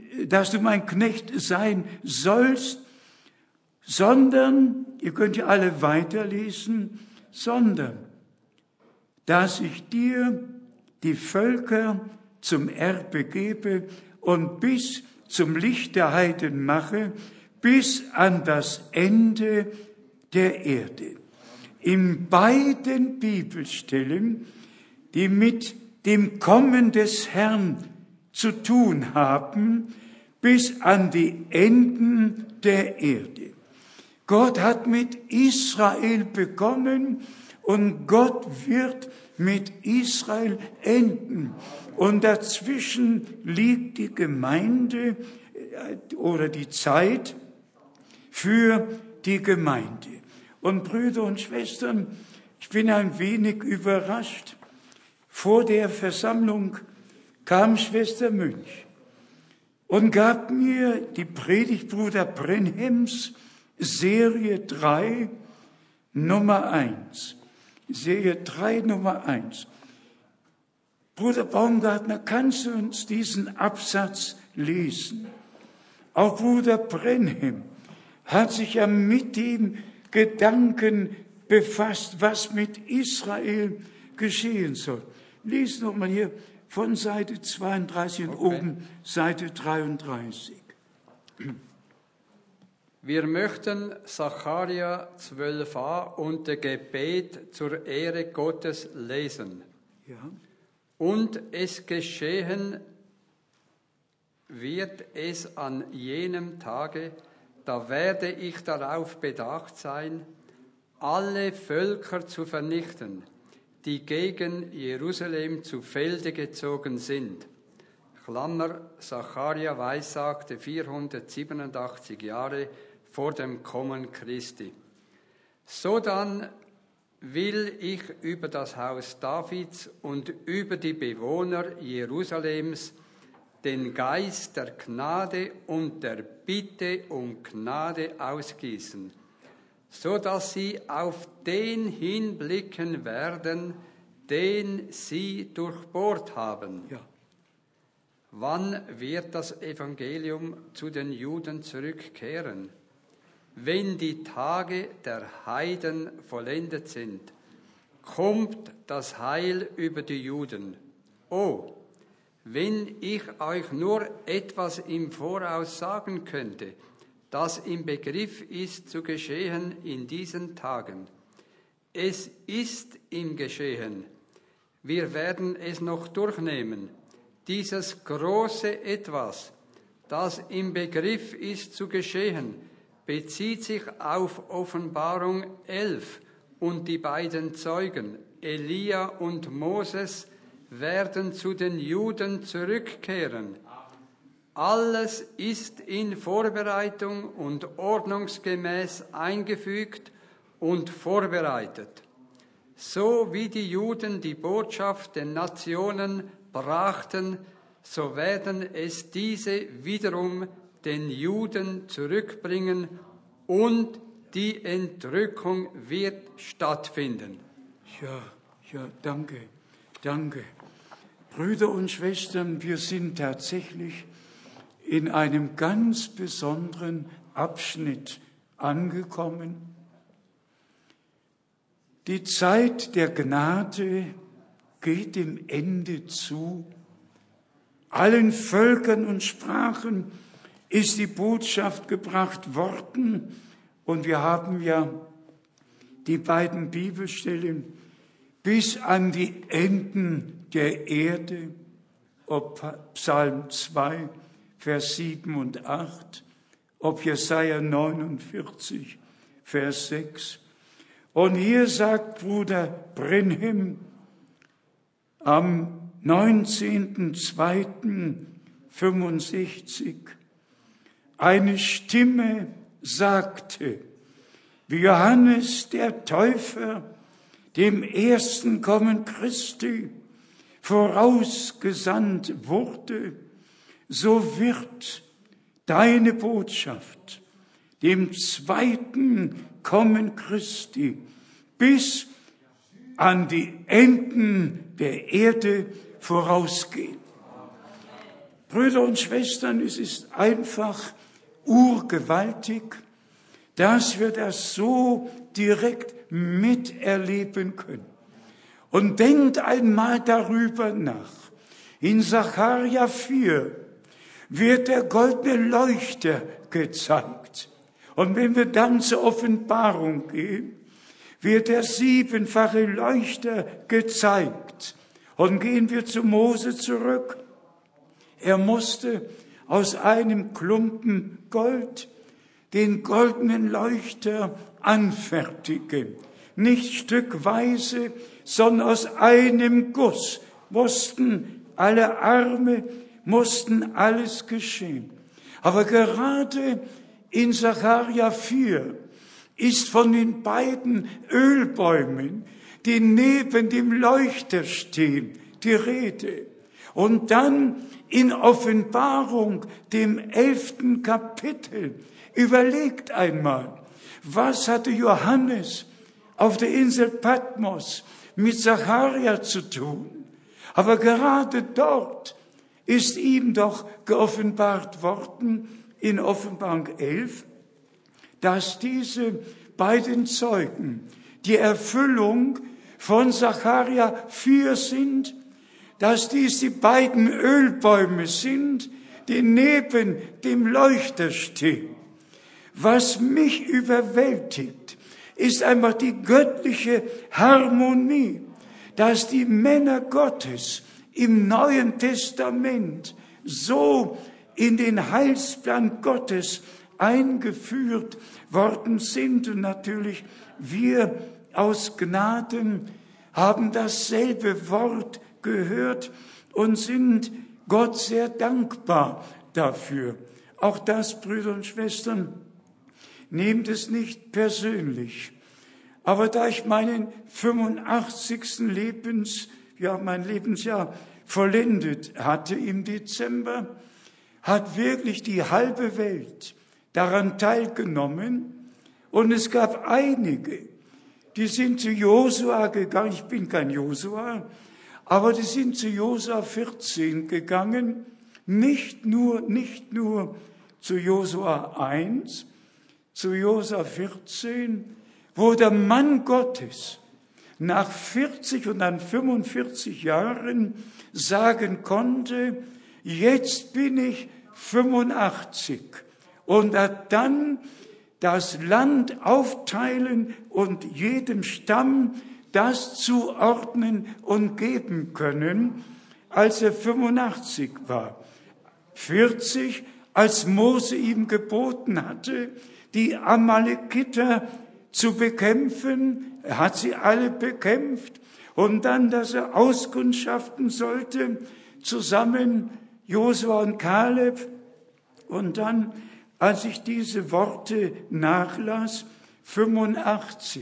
sollst, sondern, ihr könnt ja alle weiterlesen, sondern, dass ich dir die Völker zum Erbe gebe und bis zum Licht der Heiden mache, bis an das Ende der Erde. In beiden Bibelstellen, die mit dem Kommen des Herrn zu tun haben, bis an die Enden der Erde. Gott hat mit Israel begonnen und Gott wird mit Israel enden. Und dazwischen liegt die Gemeinde oder die Zeit für die Gemeinde. Und Brüder und Schwestern, ich bin ein wenig überrascht. Vor der Versammlung kam Schwester Münch und gab mir die Predigt Bruder Brenhems Serie 3, Nummer 1. Serie 3, Nummer 1. Bruder Baumgartner, kannst du uns diesen Absatz lesen? Auch Bruder Brenhem hat sich ja mit dem Gedanken befasst, was mit Israel geschehen soll. Lies nochmal hier von Seite 32 und oben Seite 33. Wir möchten Sacharja 12a unter Gebet zur Ehre Gottes lesen. Ja. Und es geschehen wird es an jenem Tage, da werde ich darauf bedacht sein, alle Völker zu vernichten, die gegen Jerusalem zu Felde gezogen sind. Klammer, Sacharja weissagte 487 Jahre vor dem Kommen Christi. Sodann will ich über das Haus Davids und über die Bewohner Jerusalems den Geist der Gnade und der Bitte um Gnade ausgießen, so dass sie auf den hinblicken werden, den sie durchbohrt haben. Ja. Wann wird das Evangelium zu den Juden zurückkehren? Wenn die Tage der Heiden vollendet sind, kommt das Heil über die Juden. Oh, wenn ich euch nur etwas im Voraus sagen könnte, das im Begriff ist zu geschehen in diesen Tagen. Es ist im Geschehen. Wir werden es noch durchnehmen. Dieses große Etwas, das im Begriff ist zu geschehen, bezieht sich auf Offenbarung 11 und die beiden Zeugen, Elia und Moses, werden zu den Juden zurückkehren. Alles ist in Vorbereitung und ordnungsgemäß eingefügt und vorbereitet. So wie die Juden die Botschaft den Nationen brachten, so werden es diese wiederum den Juden zurückbringen und die Entrückung wird stattfinden. Ja, danke. Brüder und Schwestern, wir sind tatsächlich in einem ganz besonderen Abschnitt angekommen. Die Zeit der Gnade geht dem Ende zu. Allen Völkern und Sprachen ist die Botschaft gebracht worden. Und wir haben ja die beiden Bibelstellen bis an die Enden der Erde, ob Psalm 2, Vers 7 und 8, ob Jesaja 49, Vers 6. Und hier sagt Bruder Brenhem am 19.02.65, eine Stimme sagte, wie Johannes der Täufer dem ersten Kommen Christi vorausgesandt wurde, so wird deine Botschaft dem zweiten Kommen Christi bis an die Enden der Erde vorausgehen. Brüder und Schwestern, es ist einfach urgewaltig, dass wir das so direkt miterleben können. Und denkt einmal darüber nach. In Sacharja 4 wird der goldene Leuchter gezeigt. Und wenn wir dann zur Offenbarung gehen, wird der siebenfache Leuchter gezeigt. Und gehen wir zu Mose zurück. Er musste aus einem Klumpen Gold den goldenen Leuchter anfertigen. Nicht stückweise, sondern aus einem Guss mussten alle Arme, mussten alles geschehen. Aber gerade in Sacharja 4 ist von den beiden Ölbäumen, die neben dem Leuchter stehen, die Rede. Und dann in Offenbarung, dem 11. Kapitel, überlegt einmal, was hatte Johannes auf der Insel Patmos mit Sacharja zu tun? Aber gerade dort ist ihm doch geoffenbart worden, in Offenbarung 11, dass diese beiden Zeugen die Erfüllung von Sacharja 4 sind, dass dies die beiden Ölbäume sind, die neben dem Leuchter stehen. Was mich überwältigt, ist einfach die göttliche Harmonie, dass die Männer Gottes im Neuen Testament so in den Heilsplan Gottes eingeführt worden sind. Und natürlich wir aus Gnaden haben dasselbe Wort gehört und sind Gott sehr dankbar dafür. Auch das, Brüder und Schwestern, nehmt es nicht persönlich. Aber da ich meinen 85. mein Lebensjahr vollendet hatte im Dezember, hat wirklich die halbe Welt daran teilgenommen. Und es gab einige, die sind zu Josua gegangen. Ich bin kein Josua, aber die sind zu Josua 14 gegangen. Nicht nur zu Josua 1, zu Josua 14, wo der Mann Gottes nach 40 und dann 45 Jahren sagen konnte, jetzt bin ich 85 und hat dann das Land aufteilen und jedem Stamm das zuordnen und geben können, als er 85 war. 40, als Mose ihm geboten hatte, die Amalekiter zu bekämpfen. Er hat sie alle bekämpft. Und dann, dass er auskundschaften sollte, zusammen Josua und Kaleb. Und dann, als ich diese Worte nachlas, 85.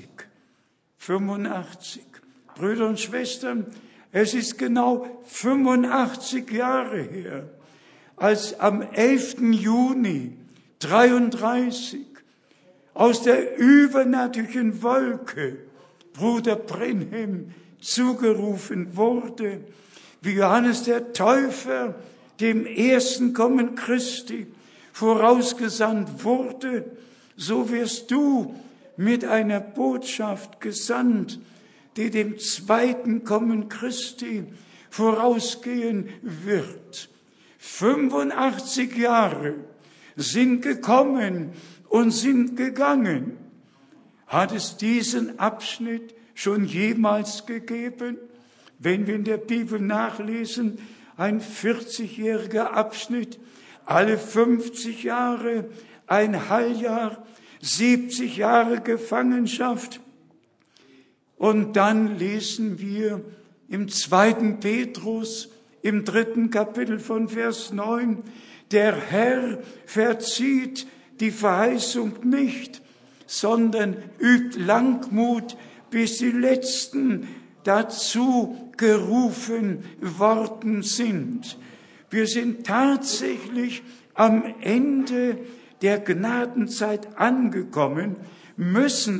Brüder und Schwestern, es ist genau 85 Jahre her, als am 11. Juni 1933 aus der übernatürlichen Wolke Bruder Brenhem zugerufen wurde, wie Johannes der Täufer dem ersten Kommen Christi vorausgesandt wurde, so wirst du mit einer Botschaft gesandt, die dem zweiten Kommen Christi vorausgehen wird. 85 Jahre sind gekommen und sind gegangen. Hat es diesen Abschnitt schon jemals gegeben? Wenn wir in der Bibel nachlesen, ein 40-jähriger Abschnitt, alle 50 Jahre, ein Heiljahr, 70 Jahre Gefangenschaft. Und dann lesen wir im 2. Petrus, im 3. Kapitel von Vers 9, der Herr verzieht die Verheißung nicht, sondern übt Langmut, bis die Letzten dazu gerufen worden sind. Wir sind tatsächlich am Ende der Gnadenzeit angekommen, müssen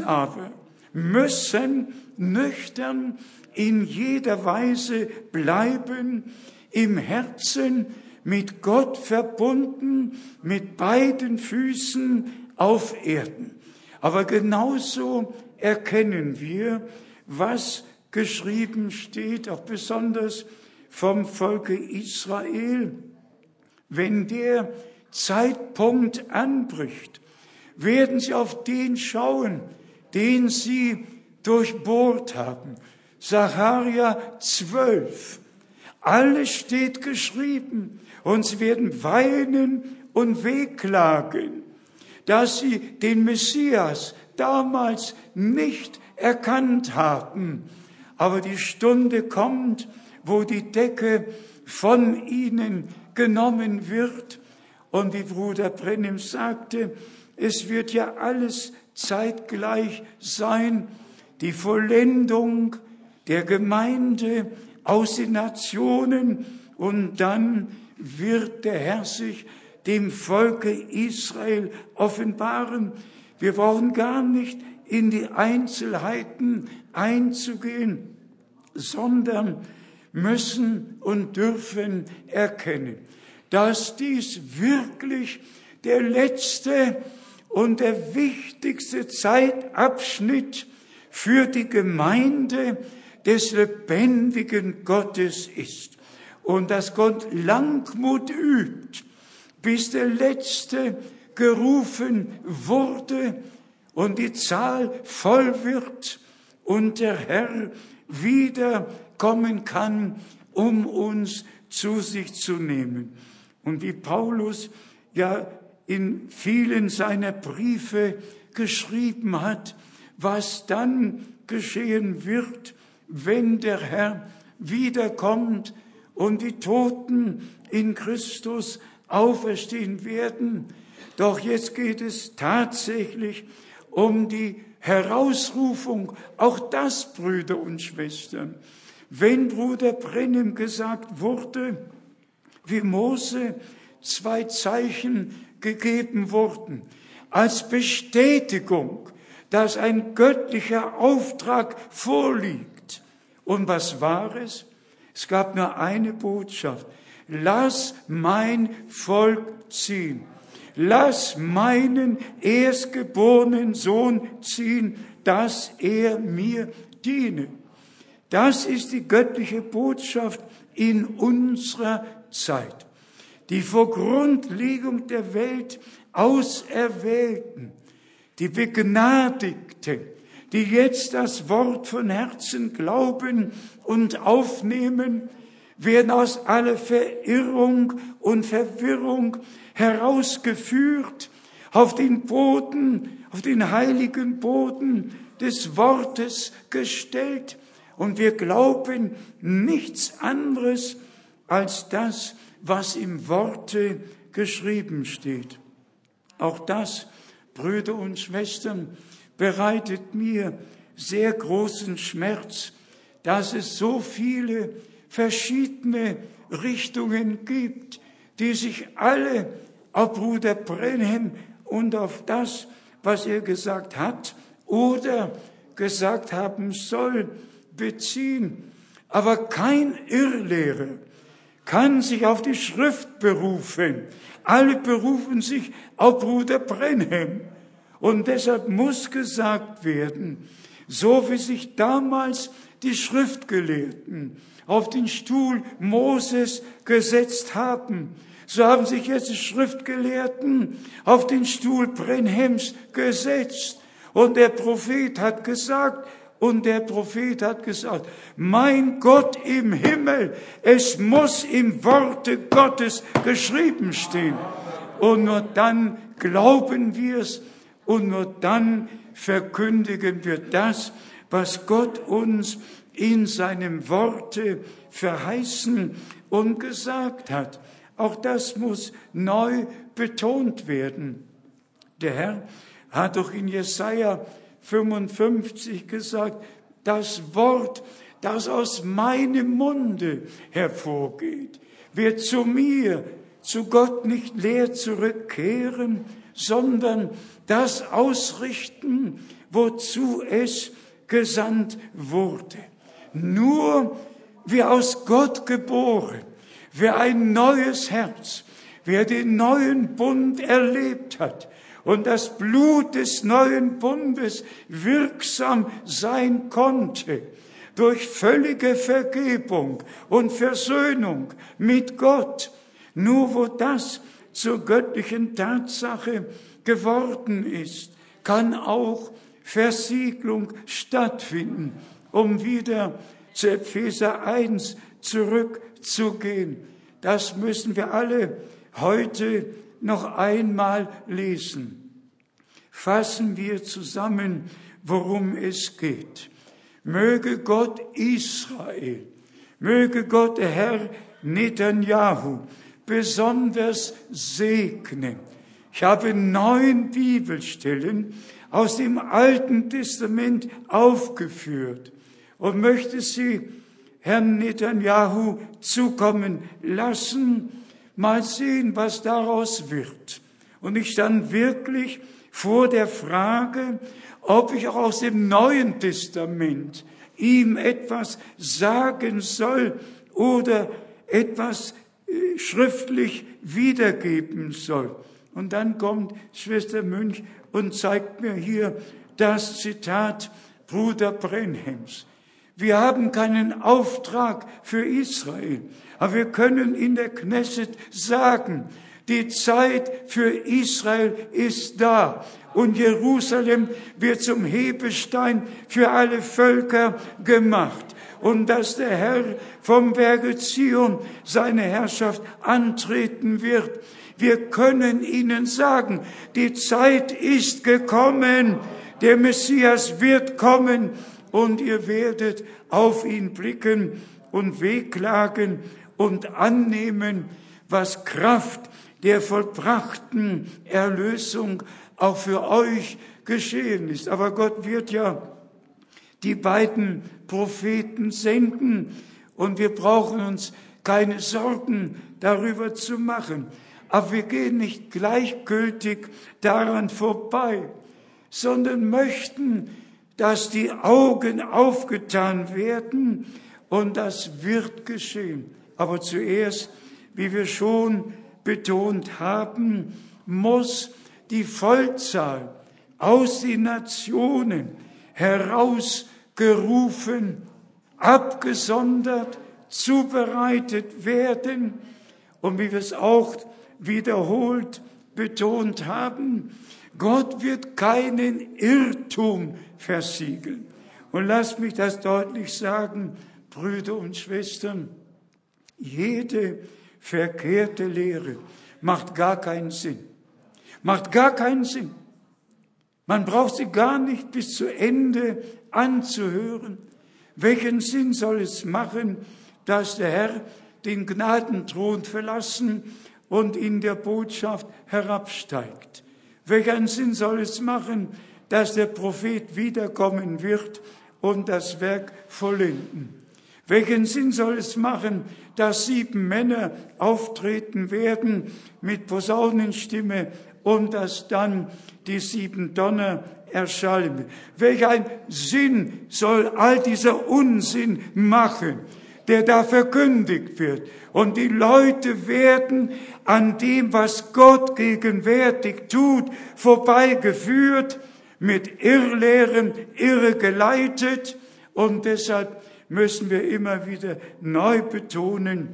nüchtern in jeder Weise bleiben, im Herzen mit Gott verbunden, mit beiden Füßen auf Erden. Aber genauso erkennen wir, was geschrieben steht, auch besonders vom Volke Israel. Wenn der Zeitpunkt anbricht, werden sie auf den schauen, den sie durchbohrt haben. Sacharja 12. Alles steht geschrieben und sie werden weinen und wehklagen, dass sie den Messias damals nicht erkannt haben. Aber die Stunde kommt, wo die Decke von ihnen genommen wird. Und wie Bruder Brenhem sagte, es wird ja alles zeitgleich sein. Die Vollendung der Gemeinde aus den Nationen und dann wird der Herr sich dem Volke Israel offenbaren. Wir brauchen gar nicht in die Einzelheiten einzugehen, sondern müssen und dürfen erkennen, dass dies wirklich der letzte und der wichtigste Zeitabschnitt für die Gemeinde des lebendigen Gottes ist. Und dass Gott Langmut übt, bis der Letzte gerufen wurde und die Zahl voll wird und der Herr wiederkommen kann, um uns zu sich zu nehmen. Und wie Paulus ja in vielen seiner Briefe geschrieben hat, was dann geschehen wird, wenn der Herr wiederkommt und die Toten in Christus auferstehen werden. Doch jetzt geht es tatsächlich um die Herausrufung, auch das, Brüder und Schwestern. Wenn Bruder Brenhem gesagt wurde, wie Mose 2 Zeichen gegeben wurden, als Bestätigung, dass ein göttlicher Auftrag vorliegt. Und was war es? Es gab nur eine Botschaft. Lass mein Volk ziehen. Lass meinen erstgeborenen Sohn ziehen, dass er mir diene. Das ist die göttliche Botschaft in unserer Zeit, die vor Grundlegung der Welt Auserwählten, die Begnadigten, die jetzt das Wort von Herzen glauben und aufnehmen, werden aus aller Verirrung und Verwirrung herausgeführt auf den Boden, auf den heiligen Boden des Wortes gestellt. Und wir glauben nichts anderes als das, was im Worte geschrieben steht. Auch das, Brüder und Schwestern, bereitet mir sehr großen Schmerz, dass es so viele verschiedene Richtungen gibt, die sich alle auf Bruder Branham und auf das, was er gesagt hat oder gesagt haben soll, beziehen. Aber kein Irrlehrer kann sich auf die Schrift berufen. Alle berufen sich auf Bruder Branham. Und deshalb muss gesagt werden, so wie sich damals die Schriftgelehrten auf den Stuhl Moses gesetzt haben, so haben sich jetzt die Schriftgelehrten auf den Stuhl Branhams gesetzt. Und der Prophet hat gesagt, mein Gott im Himmel, es muss im Worte Gottes geschrieben stehen. Und nur dann glauben wir es und nur dann verkündigen wir das, was Gott uns in seinem Worte verheißen und gesagt hat. Auch das muss neu betont werden. Der Herr hat doch in Jesaja 55 gesagt, das Wort, das aus meinem Munde hervorgeht, wird zu mir, zu Gott nicht leer zurückkehren, sondern das ausrichten, wozu es gesandt wurde. Nur wer aus Gott geboren, wer ein neues Herz, wer den neuen Bund erlebt hat und das Blut des neuen Bundes wirksam sein konnte, durch völlige Vergebung und Versöhnung mit Gott, nur wo das zur göttlichen Tatsache geworden ist, kann auch Versiegelung stattfinden, um wieder zu Epheser 1 zurückzugehen. Das müssen wir alle heute noch einmal lesen. Fassen wir zusammen, worum es geht. Möge Gott Israel, möge Gott der Herr Netanyahu besonders segnen. Ich habe 9 Bibelstellen aus dem Alten Testament aufgeführt und möchte sie Herrn Netanyahu zukommen lassen. Mal sehen, was daraus wird. Und ich stand wirklich vor der Frage, ob ich auch aus dem Neuen Testament ihm etwas sagen soll oder etwas schriftlich wiedergeben soll. Und dann kommt Schwester Münch und zeigt mir hier das Zitat Bruder Branhams. Wir haben keinen Auftrag für Israel, aber wir können in der Knesset sagen, die Zeit für Israel ist da und Jerusalem wird zum Hebestein für alle Völker gemacht. Und dass der Herr vom Berge Zion seine Herrschaft antreten wird. Wir können ihnen sagen, die Zeit ist gekommen, der Messias wird kommen und ihr werdet auf ihn blicken und wehklagen und annehmen, was Kraft der vollbrachten Erlösung auch für euch geschehen ist. Aber Gott wird ja die beiden Propheten senden und wir brauchen uns keine Sorgen darüber zu machen. Aber wir gehen nicht gleichgültig daran vorbei, sondern möchten, dass die Augen aufgetan werden und das wird geschehen. Aber zuerst, wie wir schon betont haben, muss die Vollzahl aus den Nationen herausgerufen, abgesondert, zubereitet werden. Und wie wir es auch wiederholt betont haben. Gott wird keinen Irrtum versiegeln. Und lasst mich das deutlich sagen, Brüder und Schwestern, jede verkehrte Lehre macht gar keinen Sinn. Macht gar keinen Sinn. Man braucht sie gar nicht bis zu Ende anzuhören. Welchen Sinn soll es machen, dass der Herr den Gnadenthron verlassen und in der Botschaft herabsteigt? Welchen Sinn soll es machen, dass der Prophet wiederkommen wird und das Werk vollenden? Welchen Sinn soll es machen, dass 7 Männer auftreten werden mit Posaunenstimme und dass dann die 7 Donner erschallen? Welchen Sinn soll all dieser Unsinn machen, der da verkündigt wird? Und die Leute werden an dem, was Gott gegenwärtig tut, vorbeigeführt, mit Irrlehren irregeleitet. Und deshalb müssen wir immer wieder neu betonen,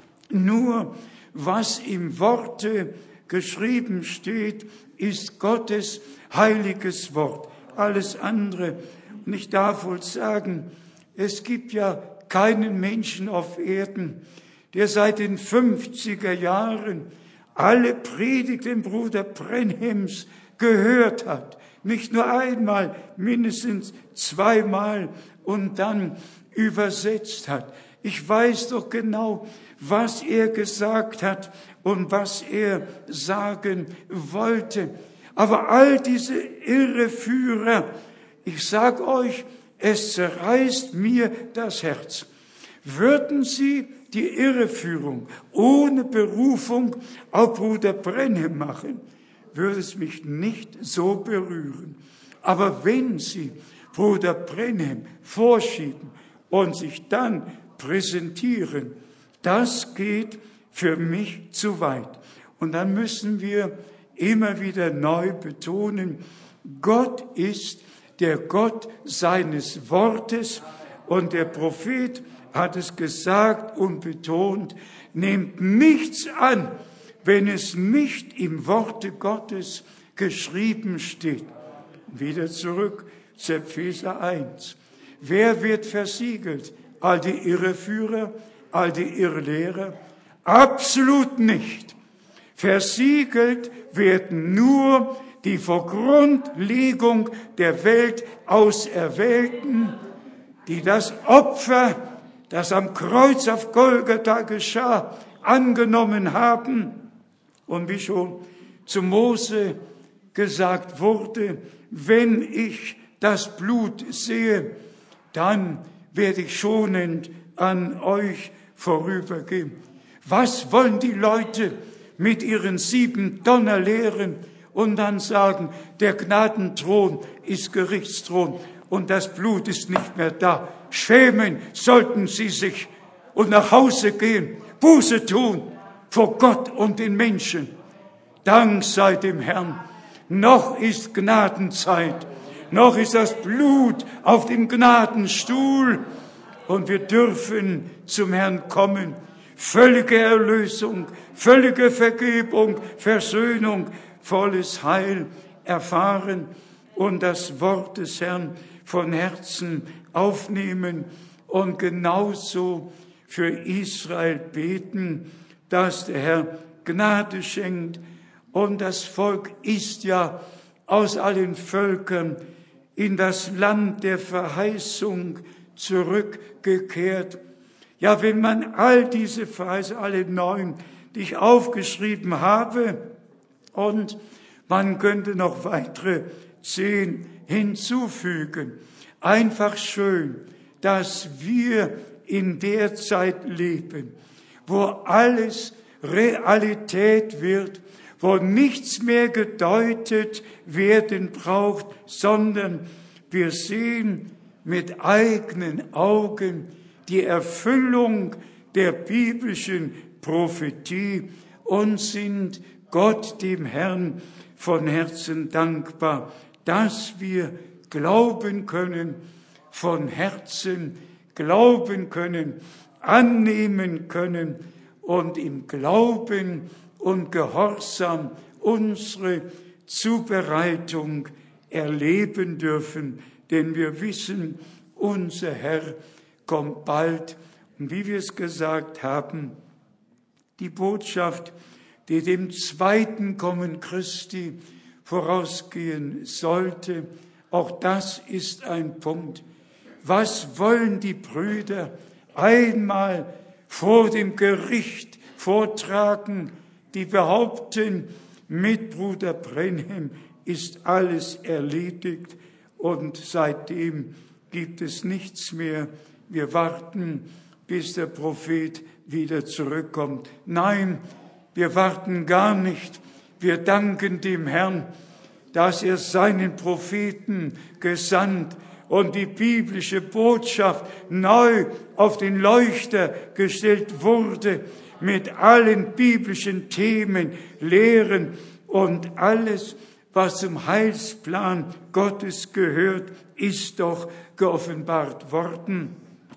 nur was im Worte geschrieben steht, ist Gottes heiliges Wort. Alles andere. Und ich darf wohl sagen, es gibt ja keinen Menschen auf Erden, der seit den 50er Jahren alle Predigten Bruder Brenhems gehört hat. Nicht nur einmal, mindestens 2-mal und dann übersetzt hat. Ich weiß doch genau, was er gesagt hat und was er sagen wollte. Aber all diese Irreführer, ich sag euch, es zerreißt mir das Herz. Würden sie die Irreführung ohne Berufung auf Bruder Brenhem machen, würde es mich nicht so berühren. Aber wenn sie Bruder Brenhem vorschieben und sich dann präsentieren, das geht für mich zu weit. Und dann müssen wir immer wieder neu betonen, Gott ist der Gott seines Wortes und der Prophet hat es gesagt und betont, nehmt nichts an, wenn es nicht im Worte Gottes geschrieben steht. Wieder zurück zu Epheser 1. Wer wird versiegelt? All die Irreführer, all die Irrlehrer? Absolut nicht. Versiegelt werden nur die vor Grundlegung der Welt Auserwählten, die das Opfer, das am Kreuz auf Golgatha geschah, angenommen haben. Und wie schon zu Mose gesagt wurde, wenn ich das Blut sehe, dann werde ich schonend an euch vorübergehen. Was wollen die Leute mit ihren 7 Donnerlehren und dann sagen, der Gnadenthron ist Gerichtsthron und das Blut ist nicht mehr da? Schämen sollten sie sich und nach Hause gehen, Buße tun vor Gott und den Menschen. Dank sei dem Herrn. Noch ist Gnadenzeit, noch ist das Blut auf dem Gnadenstuhl und wir dürfen zum Herrn kommen. Völlige Erlösung, völlige Vergebung, Versöhnung, volles Heil erfahren und das Wort des Herrn von Herzen aufnehmen und genauso für Israel beten, dass der Herr Gnade schenkt. Und das Volk ist ja aus allen Völkern in das Land der Verheißung zurückgekehrt. Ja, wenn man all diese Verse, alle 9, die ich aufgeschrieben habe, und man könnte noch weitere 10 hinzufügen. Einfach schön, dass wir in der Zeit leben, wo alles Realität wird, wo nichts mehr gedeutet werden braucht, sondern wir sehen mit eigenen Augen die Erfüllung der biblischen Prophetie und sind Gott, dem Herrn, von Herzen dankbar, dass wir glauben können, von Herzen glauben können, annehmen können und im Glauben und Gehorsam unsere Zubereitung erleben dürfen, denn wir wissen, unser Herr kommt bald. Und wie wir es gesagt haben, die Botschaft, die dem zweiten Kommen Christi vorausgehen sollte, auch das ist ein Punkt. Was wollen die Brüder einmal vor dem Gericht vortragen, die behaupten, mit Bruder Brenhem ist alles erledigt und seitdem gibt es nichts mehr. Wir warten, bis der Prophet wieder zurückkommt. Nein, wir warten gar nicht. Wir danken dem Herrn, dass er seinen Propheten gesandt und die biblische Botschaft neu auf den Leuchter gestellt wurde, mit allen biblischen Themen, Lehren und alles, was zum Heilsplan Gottes gehört, ist doch geoffenbart worden.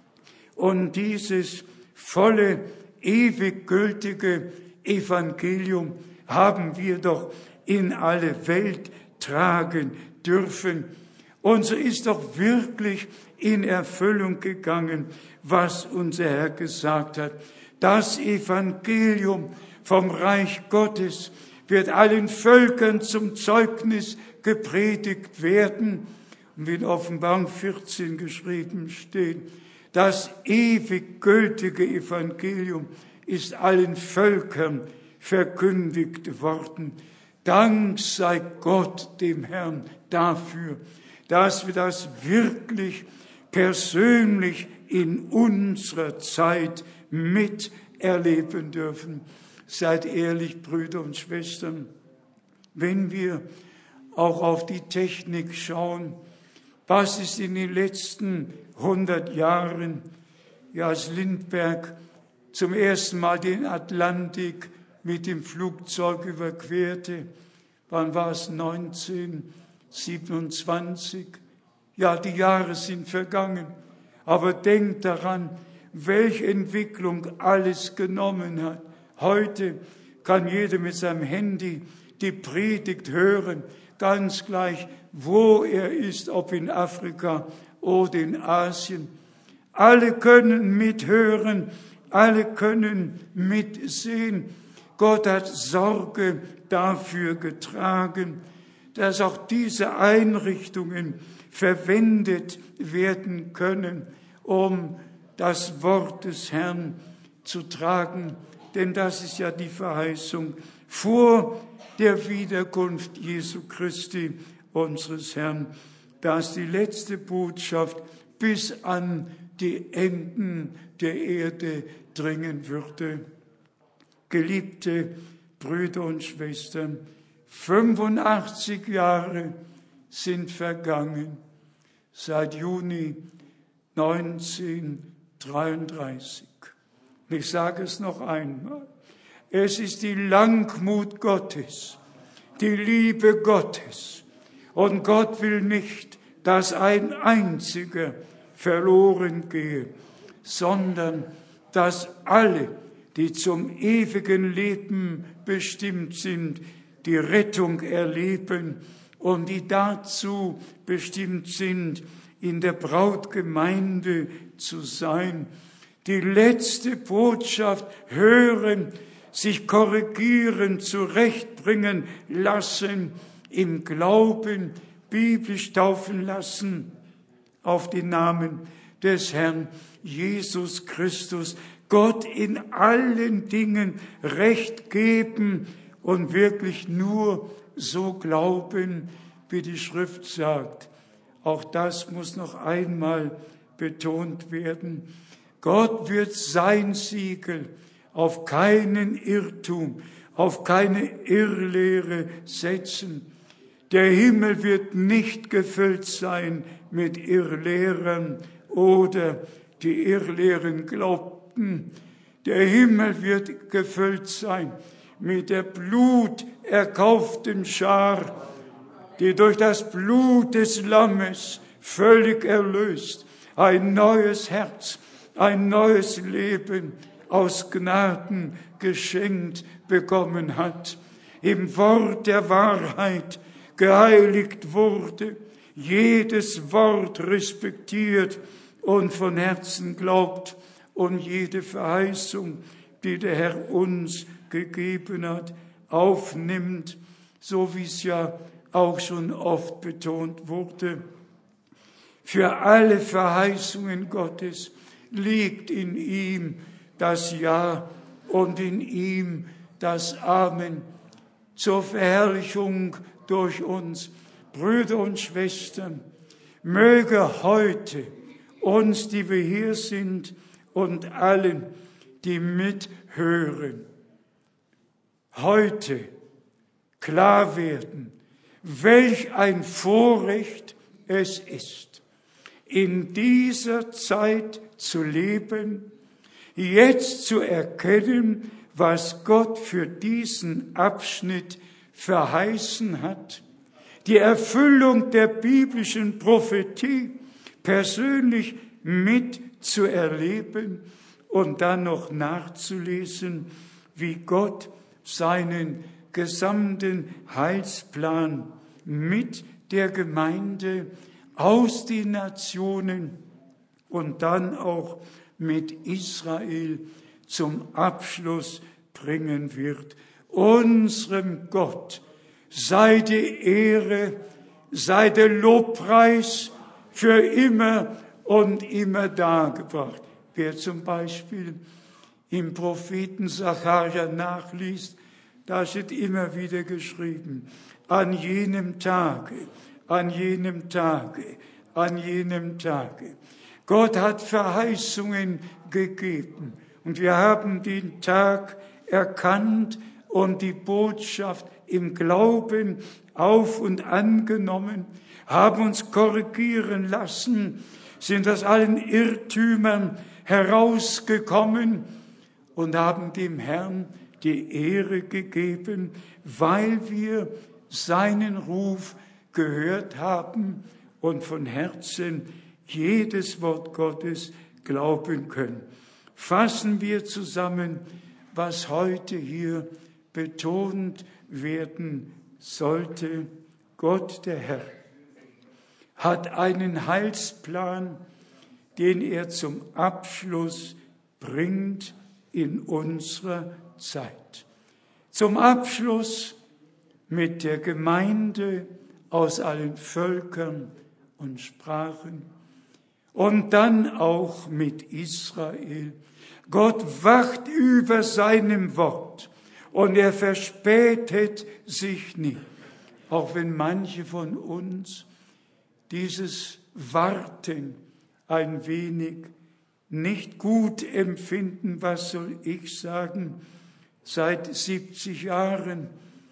Und dieses volle, ewig gültige Evangelium haben wir doch in alle Welt tragen dürfen. Und so ist doch wirklich in Erfüllung gegangen, was unser Herr gesagt hat. Das Evangelium vom Reich Gottes wird allen Völkern zum Zeugnis gepredigt werden. Und wie in Offenbarung 14 geschrieben steht, das ewig gültige Evangelium ist allen Völkern verkündigt worden. Dank sei Gott dem Herrn dafür, dass wir das wirklich persönlich in unserer Zeit miterleben dürfen. Seid ehrlich, Brüder und Schwestern, wenn wir auch auf die Technik schauen, was ist in den letzten 100 Jahren, als Lindbergh zum ersten Mal den Atlantik mit dem Flugzeug überquerte, wann war es, 1927? Ja, die Jahre sind vergangen, aber denkt daran, welche Entwicklung alles genommen hat. Heute kann jeder mit seinem Handy die Predigt hören, ganz gleich, wo er ist, ob in Afrika oder in Asien. Alle können mithören, alle können mitsehen. Gott hat Sorge dafür getragen, dass auch diese Einrichtungen verwendet werden können, um das Wort des Herrn zu tragen. Denn das ist ja die Verheißung vor der Wiederkunft Jesu Christi, unseres Herrn, dass die letzte Botschaft bis an die Enden der Erde dringen würde. Geliebte Brüder und Schwestern, 85 Jahre sind vergangen seit Juni 1933. Ich sage es noch einmal. Es ist die Langmut Gottes, die Liebe Gottes. Und Gott will nicht, dass ein einziger verloren gehe, sondern dass alle, die zum ewigen Leben bestimmt sind, die Rettung erleben und die dazu bestimmt sind, in der Brautgemeinde zu sein, die letzte Botschaft hören, sich korrigieren, zurechtbringen lassen, im Glauben biblisch taufen lassen auf den Namen des Herrn Jesus Christus, Gott in allen Dingen Recht geben und wirklich nur so glauben, wie die Schrift sagt. Auch das muss noch einmal betont werden. Gott wird sein Siegel auf keinen Irrtum, auf keine Irrlehre setzen. Der Himmel wird nicht gefüllt sein mit Irrlehrern oder die Irrlehren glaubten. Der Himmel wird gefüllt sein mit der bluterkauften Schar, die durch das Blut des Lammes völlig erlöst, ein neues Herz, ein neues Leben aus Gnaden geschenkt bekommen hat. im Wort der Wahrheit geheiligt wurde, jedes Wort respektiert und von Herzen glaubt und jede Verheißung, die der Herr uns gegeben hat, aufnimmt, so wie es ja auch schon oft betont wurde. Für alle Verheißungen Gottes liegt in ihm das Ja und in ihm das Amen zur Verherrlichung durch uns. Brüder und Schwestern, möge heute uns, die wir hier sind, und allen, die mithören, heute klar werden, welch ein Vorrecht es ist, in dieser Zeit zu leben, jetzt zu erkennen, was Gott für diesen Abschnitt verheißen hat, die Erfüllung der biblischen Prophetie persönlich mitzuerleben und dann noch nachzulesen, wie Gott seinen gesamten Heilsplan mit der Gemeinde aus den Nationen und dann auch mit Israel zum Abschluss bringen wird. Unserem Gott sei die Ehre, sei der Lobpreis für immer und immer dargebracht. Wer zum Beispiel im Propheten Sacharja nachliest, da steht immer wieder geschrieben, an jenem Tage, an jenem Tage, an jenem Tage. Gott hat Verheißungen gegeben und wir haben den Tag erkannt und die Botschaft im Glauben auf und angenommen, haben uns korrigieren lassen, sind aus allen Irrtümern herausgekommen und haben dem Herrn die Ehre gegeben, weil wir seinen Ruf gehört haben und von Herzen jedes Wort Gottes glauben können. Fassen wir zusammen, was heute hier betont werden sollte. Gott, der Herr, hat einen Heilsplan, den er zum Abschluss bringt in unserer Zeit. Zum Abschluss mit der Gemeinde aus allen Völkern und Sprachen und dann auch mit Israel. Gott wacht über seinem Wort und er verspätet sich nie, auch wenn manche von uns dieses Warten ein wenig nicht gut empfinden. Was soll ich sagen? Seit 70 Jahren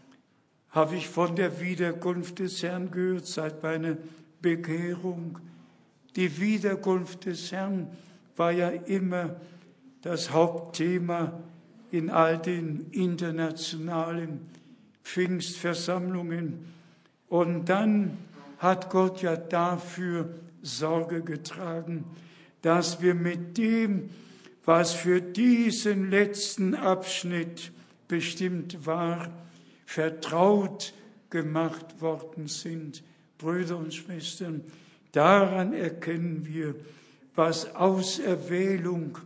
habe ich von der Wiederkunft des Herrn gehört, seit meiner Bekehrung. Die Wiederkunft des Herrn war ja immer das Hauptthema in all den internationalen Pfingstversammlungen. Und dann hat Gott ja dafür Sorge getragen, dass wir mit dem, was für diesen letzten Abschnitt bestimmt war, vertraut gemacht worden sind. Brüder und Schwestern, daran erkennen wir, was Auserwählung,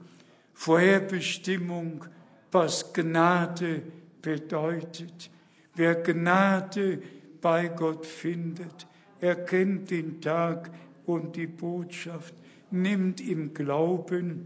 Vorherbestimmung, was Gnade bedeutet. Wer Gnade bei Gott findet, erkennt den Tag und die Botschaft, nimmt im Glauben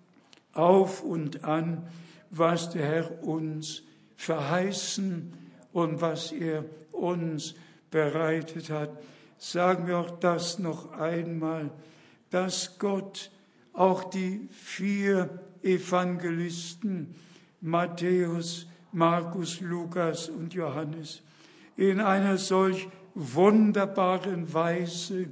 auf und an, was der Herr uns verheißen und was er uns bereitet hat. Sagen wir auch das noch einmal, dass Gott auch die 4 Evangelisten, Matthäus, Markus, Lukas und Johannes, in einer solch wunderbaren Weise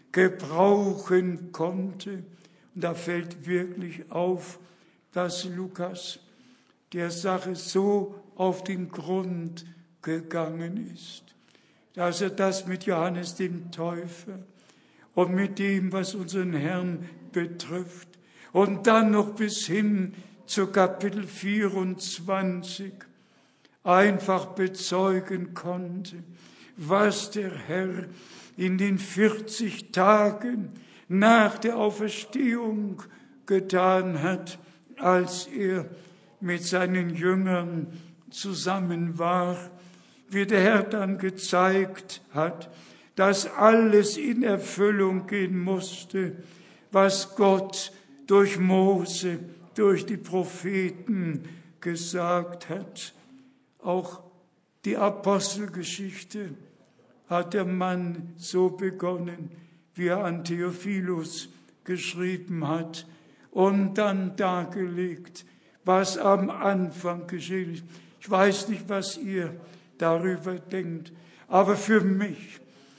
gebrauchen konnte. Und da fällt wirklich auf, dass Lukas der Sache so auf den Grund gegangen ist, dass er das mit Johannes dem Täufer und mit dem, was unseren Herrn betrifft, und dann noch bis hin zu Kapitel 24 einfach bezeugen konnte, was der Herr in den 40 Tagen nach der Auferstehung getan hat, als er mit seinen Jüngern zusammen war, wie der Herr dann gezeigt hat, dass alles in Erfüllung gehen musste, was Gott durch Mose, durch die Propheten gesagt hat. Auch die Apostelgeschichte hat der Mann so begonnen, wie er an Theophilus geschrieben hat und dann dargelegt, was am Anfang geschehen ist. Ich weiß nicht, was ihr darüber denkt, aber für mich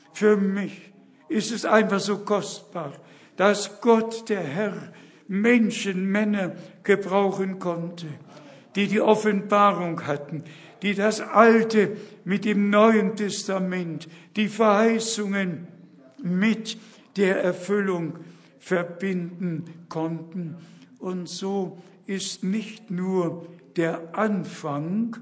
ist es einfach so kostbar, dass Gott, der Herr, Menschen, Männer gebrauchen konnte, die die Offenbarung hatten, die das Alte mit dem Neuen Testament, die Verheißungen mit der Erfüllung verbinden konnten. Und so ist nicht nur der Anfang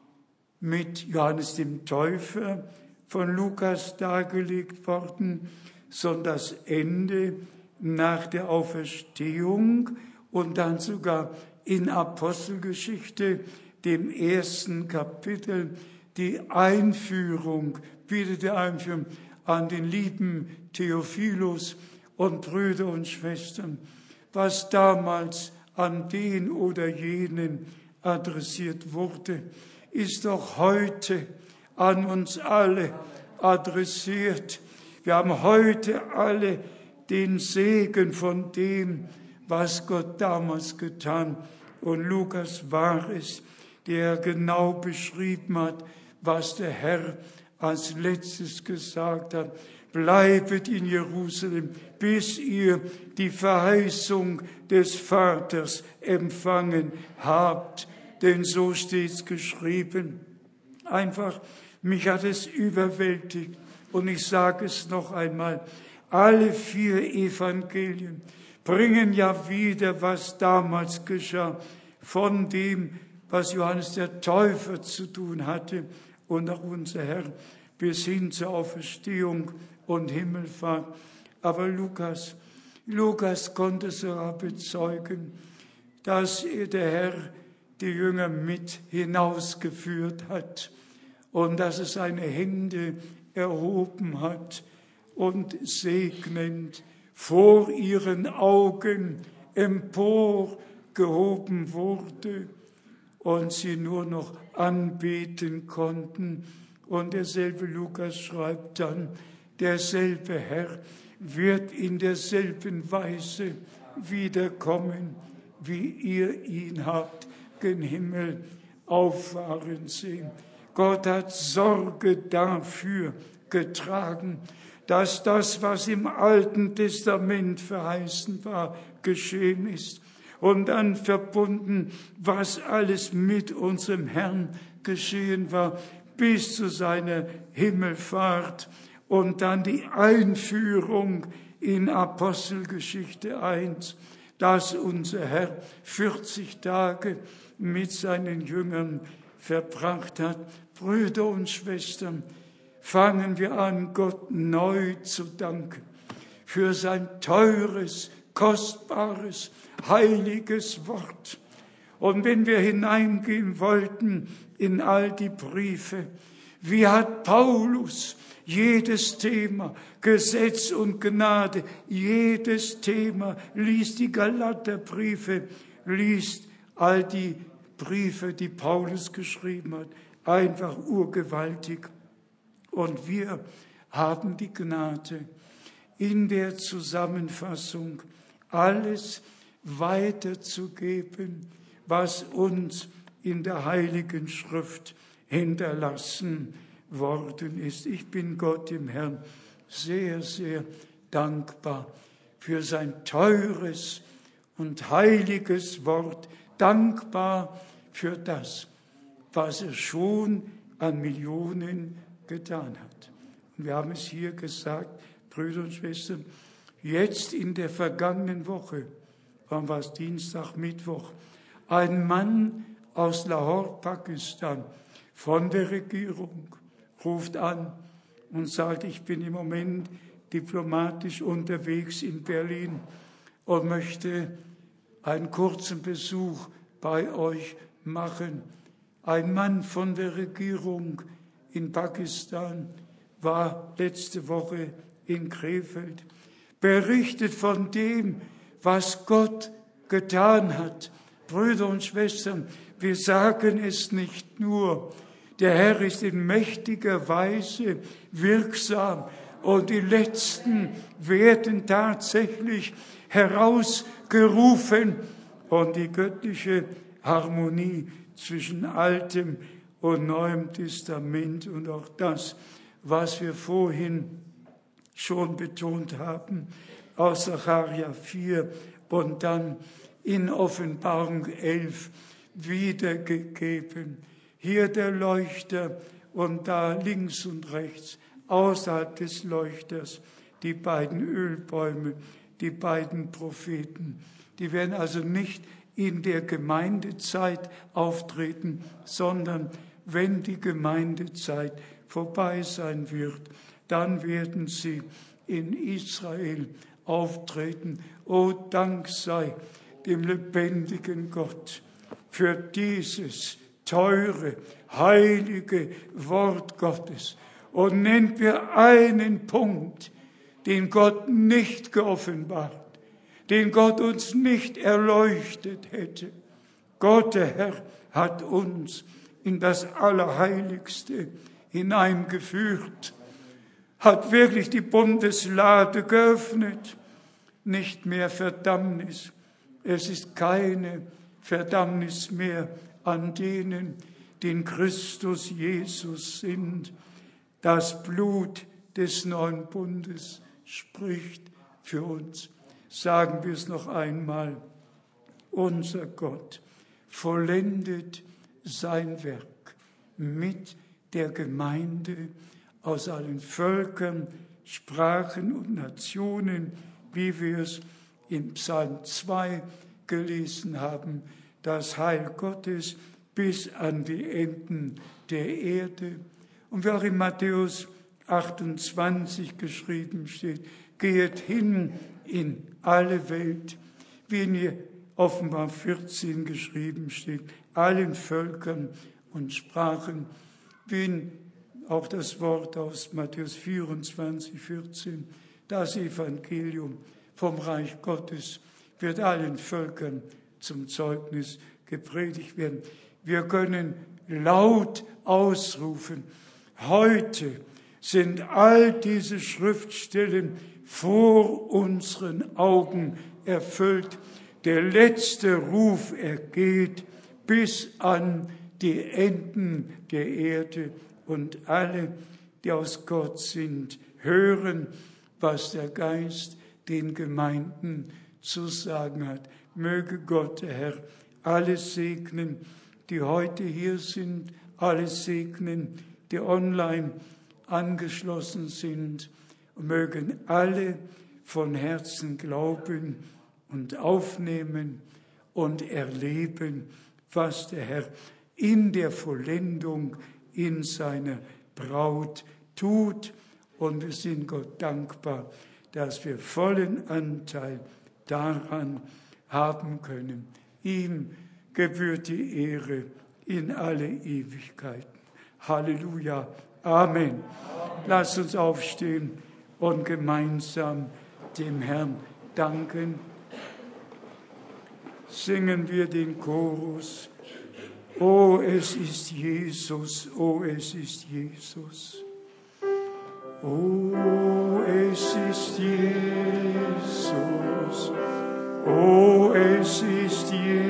mit Johannes dem Täufer von Lukas dargelegt worden, sondern das Ende nach der Auferstehung und dann sogar in Apostelgeschichte, dem 1. Kapitel, die Einführung, bitte Einführung an den lieben Theophilus und Brüder und Schwestern, was damals an den oder jenen adressiert wurde, ist doch heute an uns alle adressiert. Wir haben heute alle den Segen von dem, was Gott damals getan. Und Lukas war es, der genau beschrieben hat, was der Herr als letztes gesagt hat. Bleibet in Jerusalem, bis ihr die Verheißung des Vaters empfangen habt. Denn so steht's geschrieben. Einfach, mich hat es überwältigt. Und ich sage es noch einmal, alle 4 Evangelien bringen ja wieder, was damals geschah, von dem, was Johannes der Täufer zu tun hatte und auch unser Herr, bis hin zur Auferstehung und Himmelfahrt. Aber Lukas konnte sogar bezeugen, dass der Herr die Jünger mit hinausgeführt hat und dass er seine Hände erhoben hat und segnend vor ihren Augen emporgehoben wurde und sie nur noch anbeten konnten. Und derselbe Lukas schreibt dann, derselbe Herr wird in derselben Weise wiederkommen, wie ihr ihn habt gen Himmel auffahren sehen. Gott hat Sorge dafür getragen, dass das, was im Alten Testament verheißen war, geschehen ist. Und dann verbunden, was alles mit unserem Herrn geschehen war, bis zu seiner Himmelfahrt. Und dann die Einführung in Apostelgeschichte 1, dass unser Herr 40 Tage mit seinen Jüngern verbracht hat. Brüder und Schwestern, fangen wir an, Gott neu zu danken für sein teures, kostbares, heiliges Wort. Und wenn wir hineingehen wollten in all die Briefe, wie hat Paulus jedes Thema, Gesetz und Gnade, jedes Thema, liest die Galaterbriefe, liest all die Briefe, die Paulus geschrieben hat, einfach urgewaltig. Und wir haben die Gnade, in der Zusammenfassung alles weiterzugeben, was uns in der Heiligen Schrift hinterlassen worden ist. Ich bin Gott dem Herrn sehr, sehr dankbar für sein teures und heiliges Wort, dankbar für das, was er schon an Millionen getan hat. Und wir haben es hier gesagt, Brüder und Schwestern, jetzt in der vergangenen Woche, wann war es, Dienstag, Mittwoch, ein Mann aus Lahore, Pakistan, von der Regierung ruft an und sagt, ich bin im Moment diplomatisch unterwegs in Berlin und möchte einen kurzen Besuch bei euch machen. Ein Mann von der Regierung in Pakistan war letzte Woche in Krefeld, berichtet von dem, was Gott getan hat. Brüder und Schwestern, wir sagen es nicht nur, der Herr ist in mächtiger Weise wirksam und die Letzten werden tatsächlich herausgerufen und die göttliche Harmonie zwischen Altem und Neuem Testament und auch das, was wir vorhin schon betont haben, aus Sacharja 4 und dann in Offenbarung 11 wiedergegeben. Hier der Leuchter und da links und rechts, außerhalb des Leuchters, die beiden Ölbäume, die beiden Propheten. Die werden also nicht in der Gemeindezeit auftreten, sondern wenn die Gemeindezeit vorbei sein wird, dann werden sie in Israel auftreten. O Dank sei dem lebendigen Gott für dieses teure, heilige Wort Gottes. Und nennt mir einen Punkt, den Gott nicht geoffenbart, den Gott uns nicht erleuchtet hätte. Gott, der Herr, hat uns in das Allerheiligste hineingeführt, hat wirklich die Bundeslade geöffnet. Nicht mehr Verdammnis. Es ist keine Verdammnis mehr an denen, die in Christus Jesus sind. Das Blut des neuen Bundes spricht für uns. Sagen wir es noch einmal. Unser Gott vollendet sein Werk mit der Gemeinde aus allen Völkern, Sprachen und Nationen, wie wir es in Psalm 2 gelesen haben, das Heil Gottes bis an die Enden der Erde. Und wie auch in Matthäus 28 geschrieben steht, geht hin in alle Welt, wie in Offenbar 14 geschrieben steht, allen Völkern und Sprachen, wie in auch das Wort aus Matthäus 24, 14, das Evangelium vom Reich Gottes wird allen Völkern zum Zeugnis gepredigt werden. Wir können laut ausrufen, heute sind all diese Schriftstellen vor unseren Augen erfüllt. Der letzte Ruf ergeht bis an die Enden der Erde und alle, die aus Gott sind, hören, was der Geist den Gemeinden zu sagen hat. Möge Gott, der Herr, alle segnen, die heute hier sind, alle segnen, die online angeschlossen sind, und mögen alle von Herzen glauben und aufnehmen und erleben, was der Herr in der Vollendung in seiner Braut tut. Und wir sind Gott dankbar, dass wir vollen Anteil daran haben können. Ihm gebührt die Ehre in alle Ewigkeiten. Halleluja. Amen. Lasst uns aufstehen und gemeinsam dem Herrn danken. Singen wir den Chorus. O, es ist Jesus, o, es ist Jesus. O, es ist Jesus, o, es ist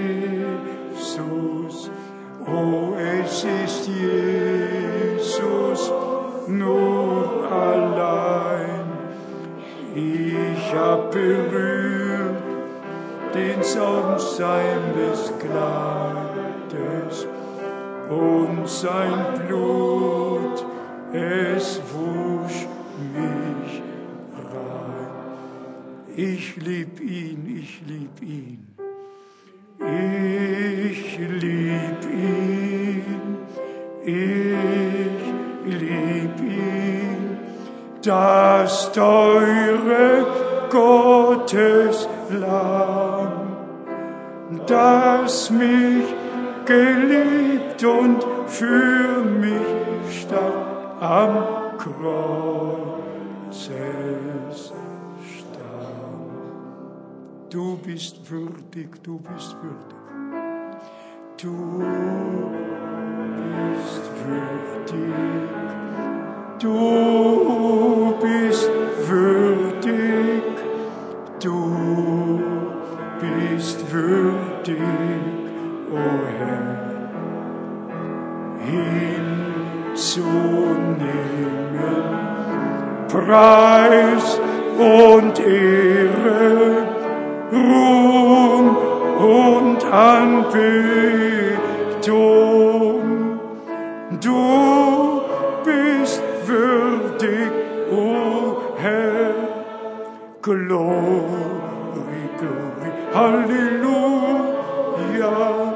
Jesus, o, es ist Jesus, nur allein. Ich hab berührt den Saum seines Kleides und sein Blut, es wusch mich rein. Ich lieb ihn, ich lieb ihn. Ich lieb ihn. das teure Gottes Lamm, das mich geliebt und für mich starb am Kreuzes Stamm. Du bist würdig, du bist würdig. Du bist würdig. Du bist würdig. Du bist würdig, o Herr, hinzunehmen, Preis und Ehre, Ruhm und Anbetung. Du bist würdig, o Herr, Glory, Glory, Halleluja,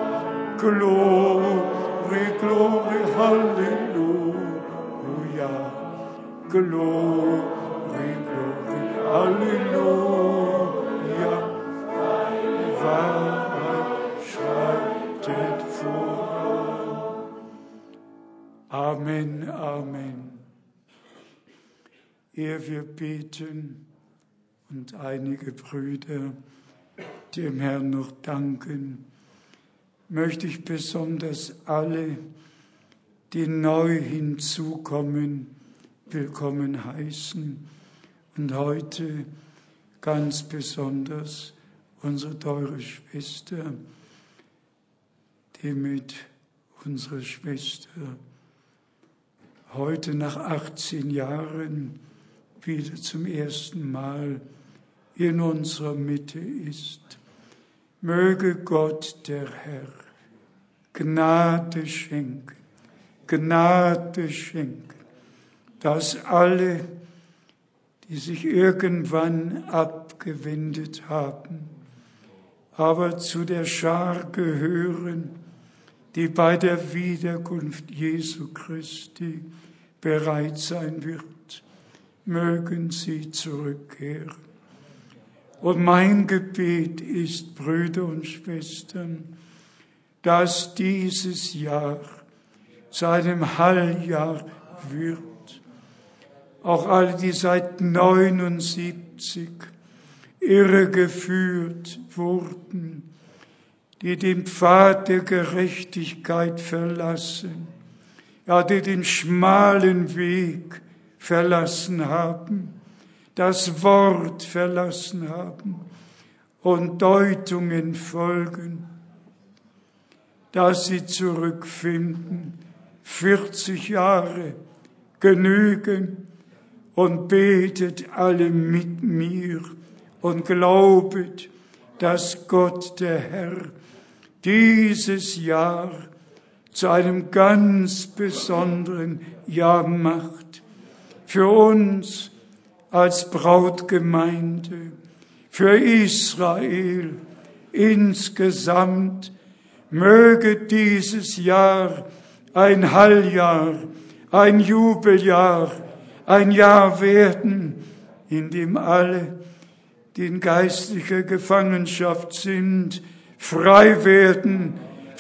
Glory, Glory, Halleluja, Glory, Glory, Halleluja, Wahrheit schreitet voran. Amen, Amen. Ehe wir beten und einige Brüder dem Herrn noch danken, möchte ich besonders alle, die neu hinzukommen, willkommen heißen und heute ganz besonders unsere teure Schwester, die mit unserer Schwester heute nach 18 Jahren wieder zum ersten Mal in unserer Mitte ist. Möge Gott, der Herr, Gnade schenken, dass alle, die sich irgendwann abgewendet haben, aber zu der Schar gehören, die bei der Wiederkunft Jesu Christi bereit sein wird, mögen sie zurückkehren. Und mein Gebet ist, Brüder und Schwestern, dass dieses Jahr zu einem Heiljahr wird. Auch alle, die seit 79 irregeführt wurden, die den Pfad der Gerechtigkeit verlassen, ja, die den schmalen Weg verlassen haben, das Wort verlassen haben und Deutungen folgen, dass sie zurückfinden. 40 Jahre genügen und betet alle mit mir und glaubet, dass Gott, der Herr, dieses Jahr zu einem ganz besonderen Jahr macht. Für uns als Brautgemeinde, für Israel insgesamt, möge dieses Jahr ein Heiljahr, ein Jubeljahr, ein Jahr werden, in dem alle, die in geistlicher Gefangenschaft sind, frei werden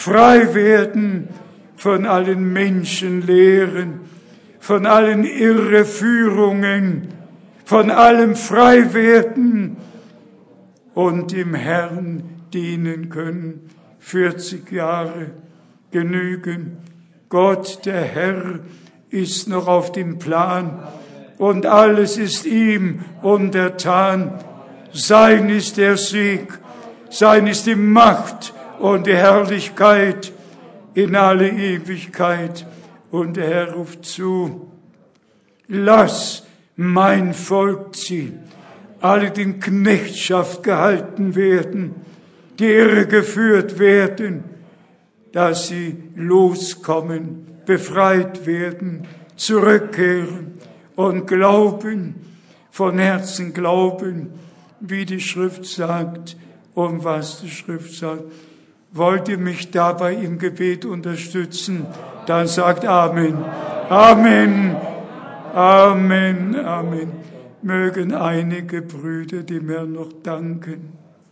von allen Menschenlehren, von allen Irreführungen, von allem frei werden und dem Herrn dienen können. 40 Jahre genügen. Gott, der Herr, ist noch auf dem Plan und alles ist ihm untertan. Sein ist der Sieg, sein ist die Macht und die Herrlichkeit in alle Ewigkeit. Und der Herr ruft zu, lass mein Volk ziehen, alle, die in Knechtschaft gehalten werden, die irregeführt werden, dass sie loskommen, befreit werden, zurückkehren und glauben, von Herzen glauben, wie die Schrift sagt und was die Schrift sagt. Wollt ihr mich dabei im Gebet unterstützen? Dann sagt Amen. Amen. Amen, Amen. Mögen einige Brüder dem Herrn noch danken.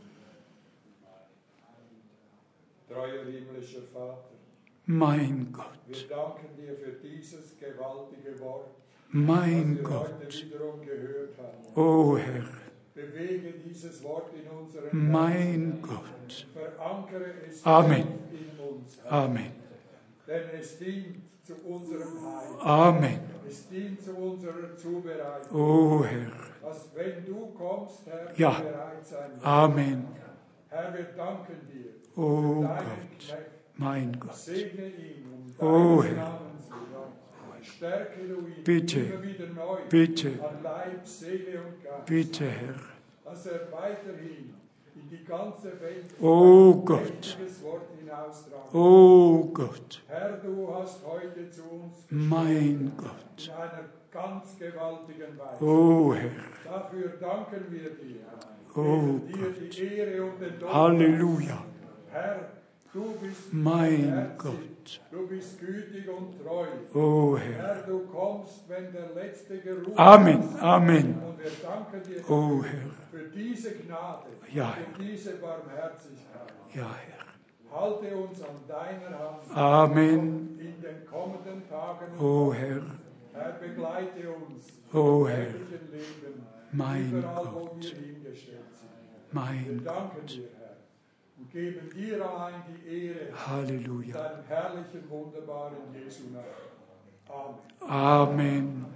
Treuer himmlischer Vater, Mein Gott, wir danken dir für dieses gewaltige Wort, mein das wir heute Gott, wiederum gehört haben. o Herr, Bewege dieses Wort in unseren mein Herzen. Gott. Verankere es Amen. in uns, Herr. Amen, Denn es dient zu unserem Heil. Amen, Es dient zu unserer Zubereitung. o Herr, Dass wenn du kommst, Herr, Ja. wir bereit sein werden. Amen, Herr, wir danken dir o für deinen Gott, Knecht. mein Gott. Segne ihn Oh, deines Herr. Namens willen. Stärke du ihn Bitte. immer wieder neu Bitte. an Leib, Seele und Geist. Bitte, Herr, Dass er weiterhin in die ganze Welt Oh ein Gott. mächtiges Wort hinaustragen. o Gott, Herr, du hast heute zu uns mein Gott, in einer ganz gewaltigen Weise. o Herr, Dafür danken wir dir. Oh Dir die Ehre und den Lob. Halleluja, Herr, du bist mein barmherzig, Gott, du bist gütig und treu. o Herr. Herr, du kommst, wenn der letzte Geruch Amen, ist. Amen, Und wir danken dir o Herr, für diese Gnade, Ja, für diese Barmherzigkeit. ja, Herr. Halte uns an deiner Hand Amen, in den kommenden Tagen. o Herr, Herr, begleite uns o im Herr, täglichen Leben, mein überall, wo Gott, wir hingestellt sind. Wir mein danken Gott, dir, Herr, und geben dir allein die Ehre, Halleluja, deinem herrlichen, wunderbaren Jesu Namen. Amen. Amen.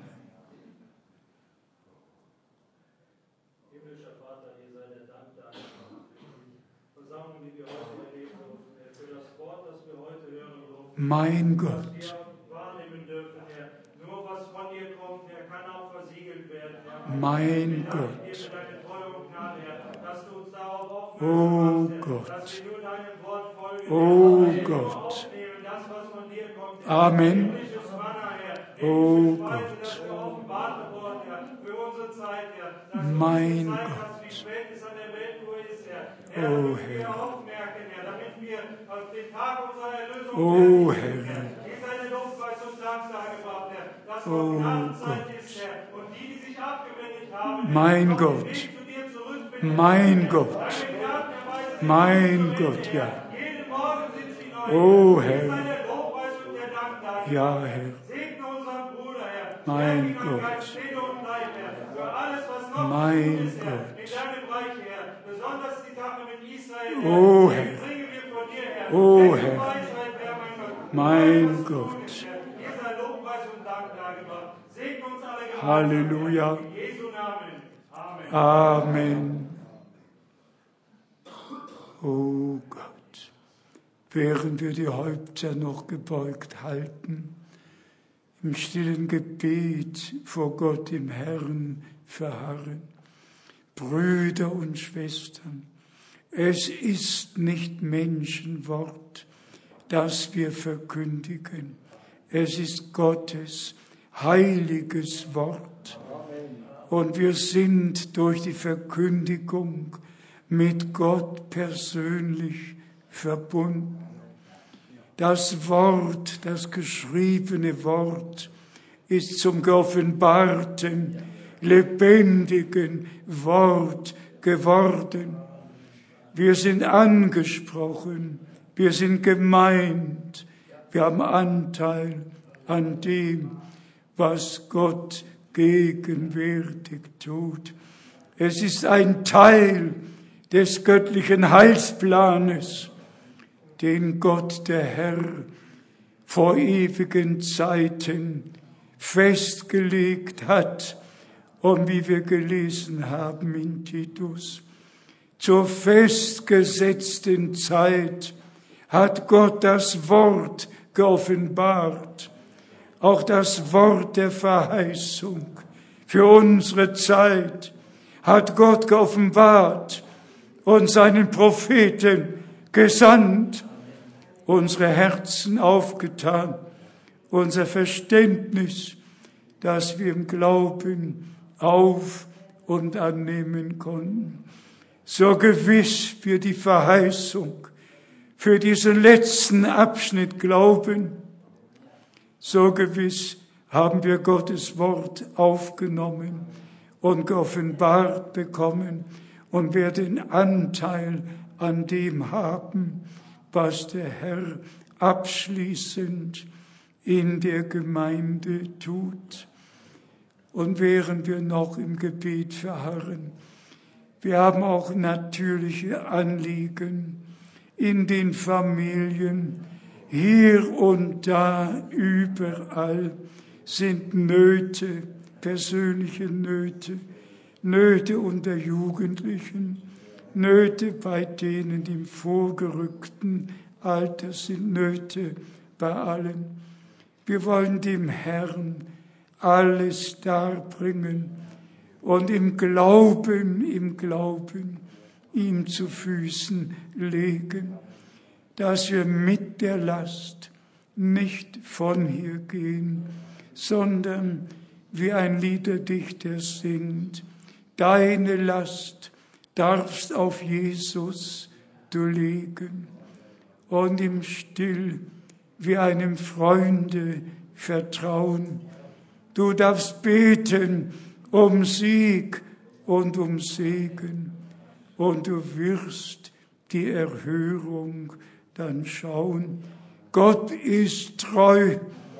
Himmlischer Vater, dir sei der Dank dafür. Versammlung, die wir heute erleben durften, Herr, für das Wort, das wir heute hören durften. Mein Was Gott, wir wahrnehmen dürfen, Herr. Nur was von dir kommt, Herr, kann auch versiegelt werden, Herr. mein Wir danken dir Gott, für deine Treue und Gnade, Herr, dass du uns darauf aufmerksam Oh machst, Herr, Gott. dass wir nur deinem Wort folgen, Oh Herr, dass wir nur Gott. aufnehmen, das, was von dir kommt, Herr. Amen. Himmlisches Manna, Herr. Oh Himmlische Speise, Gott. das wir offenbart worden, Herr, für unsere Zeit, Herr. Dass du Mein uns gezeigt Gott. hast, wie spät es an der Weltuhr ist, Herr. Herr, Oh, damit wir Herr. aufmerken, Herr, damit wir auf den Tag unserer Erlösung Oh, fertig sind, Herr. Hier seine Lobpreis und Danksage gebracht, Herr. Dass Oh, noch Gnadenzeit Gott. ist, Herr. Und die sich abgewendet haben, Mein noch den Gott. Weg zu dir zurückfinden. Mein Herr. Gott. Deine Gnaden erweisen sich Mein nicht zu Gott, Ende, ja. Herr. Jeden Morgen sind sie neu. Oh, Hier Herr. sei der Lobpreis und der Dank da. Ja, Herr. Segne unseren Bruder, Herr. Mein Stärke ihn an Gott. Geist, Seele und Leib, Herr. Für alles, was noch Mein zu tun ist, Herr. Gott. In deinem Reich, Herr. Besonders die Sache mit Israel, Oh, Die Herr. bringen wir von dir, Herr. Oh, Denk Herr. um Weisheit, Herr, mein Gott. Mein Was zu tun Gott. ist, Herr. Hier sei Lobpreis und Dank dargebracht. Segne uns alle gemeinsam, Halleluja. Herr. In Jesu Namen. Amen. Amen. Oh Gott, während wir die Häupter noch gebeugt halten, im stillen Gebet vor Gott im Herrn verharren, Brüder und Schwestern, es ist nicht Menschenwort, das wir verkündigen. Es ist Gottes heiliges Wort. Und wir sind durch die Verkündigung mit Gott persönlich verbunden. Das Wort, das geschriebene Wort, ist zum geoffenbarten, lebendigen Wort geworden. Wir sind angesprochen, wir sind gemeint, wir haben Anteil an dem, was Gott gegenwärtig tut. Es ist ein Teil des göttlichen Heilsplanes, den Gott, der Herr, vor ewigen Zeiten festgelegt hat. Und wie wir gelesen haben in Titus, zur festgesetzten Zeit hat Gott das Wort geoffenbart, auch das Wort der Verheißung für unsere Zeit hat Gott geoffenbart und seinen Propheten gesandt, unsere Herzen aufgetan, unser Verständnis, dass wir im Glauben auf und annehmen konnten. So gewiss wir die Verheißung für diesen letzten Abschnitt glauben, so gewiss haben wir Gottes Wort aufgenommen und geoffenbart bekommen und werden Anteil an dem haben, was der Herr abschließend in der Gemeinde tut. Und während wir noch im Gebet verharren, wir haben auch natürliche Anliegen in den Familien, hier und da, überall sind Nöte, persönliche Nöte, Nöte unter Jugendlichen, Nöte bei denen im vorgerückten Alter sind, Nöte bei allen. Wir wollen dem Herrn alles darbringen und im Glauben ihm zu Füßen legen, dass wir mit der Last nicht von hier gehen, sondern wie ein Liederdichter singt, deine Last darfst auf Jesus du legen und ihm still wie einem Freunde vertrauen. Du darfst beten um Sieg und um Segen und du wirst die Erhörung dann schauen. Gott ist treu.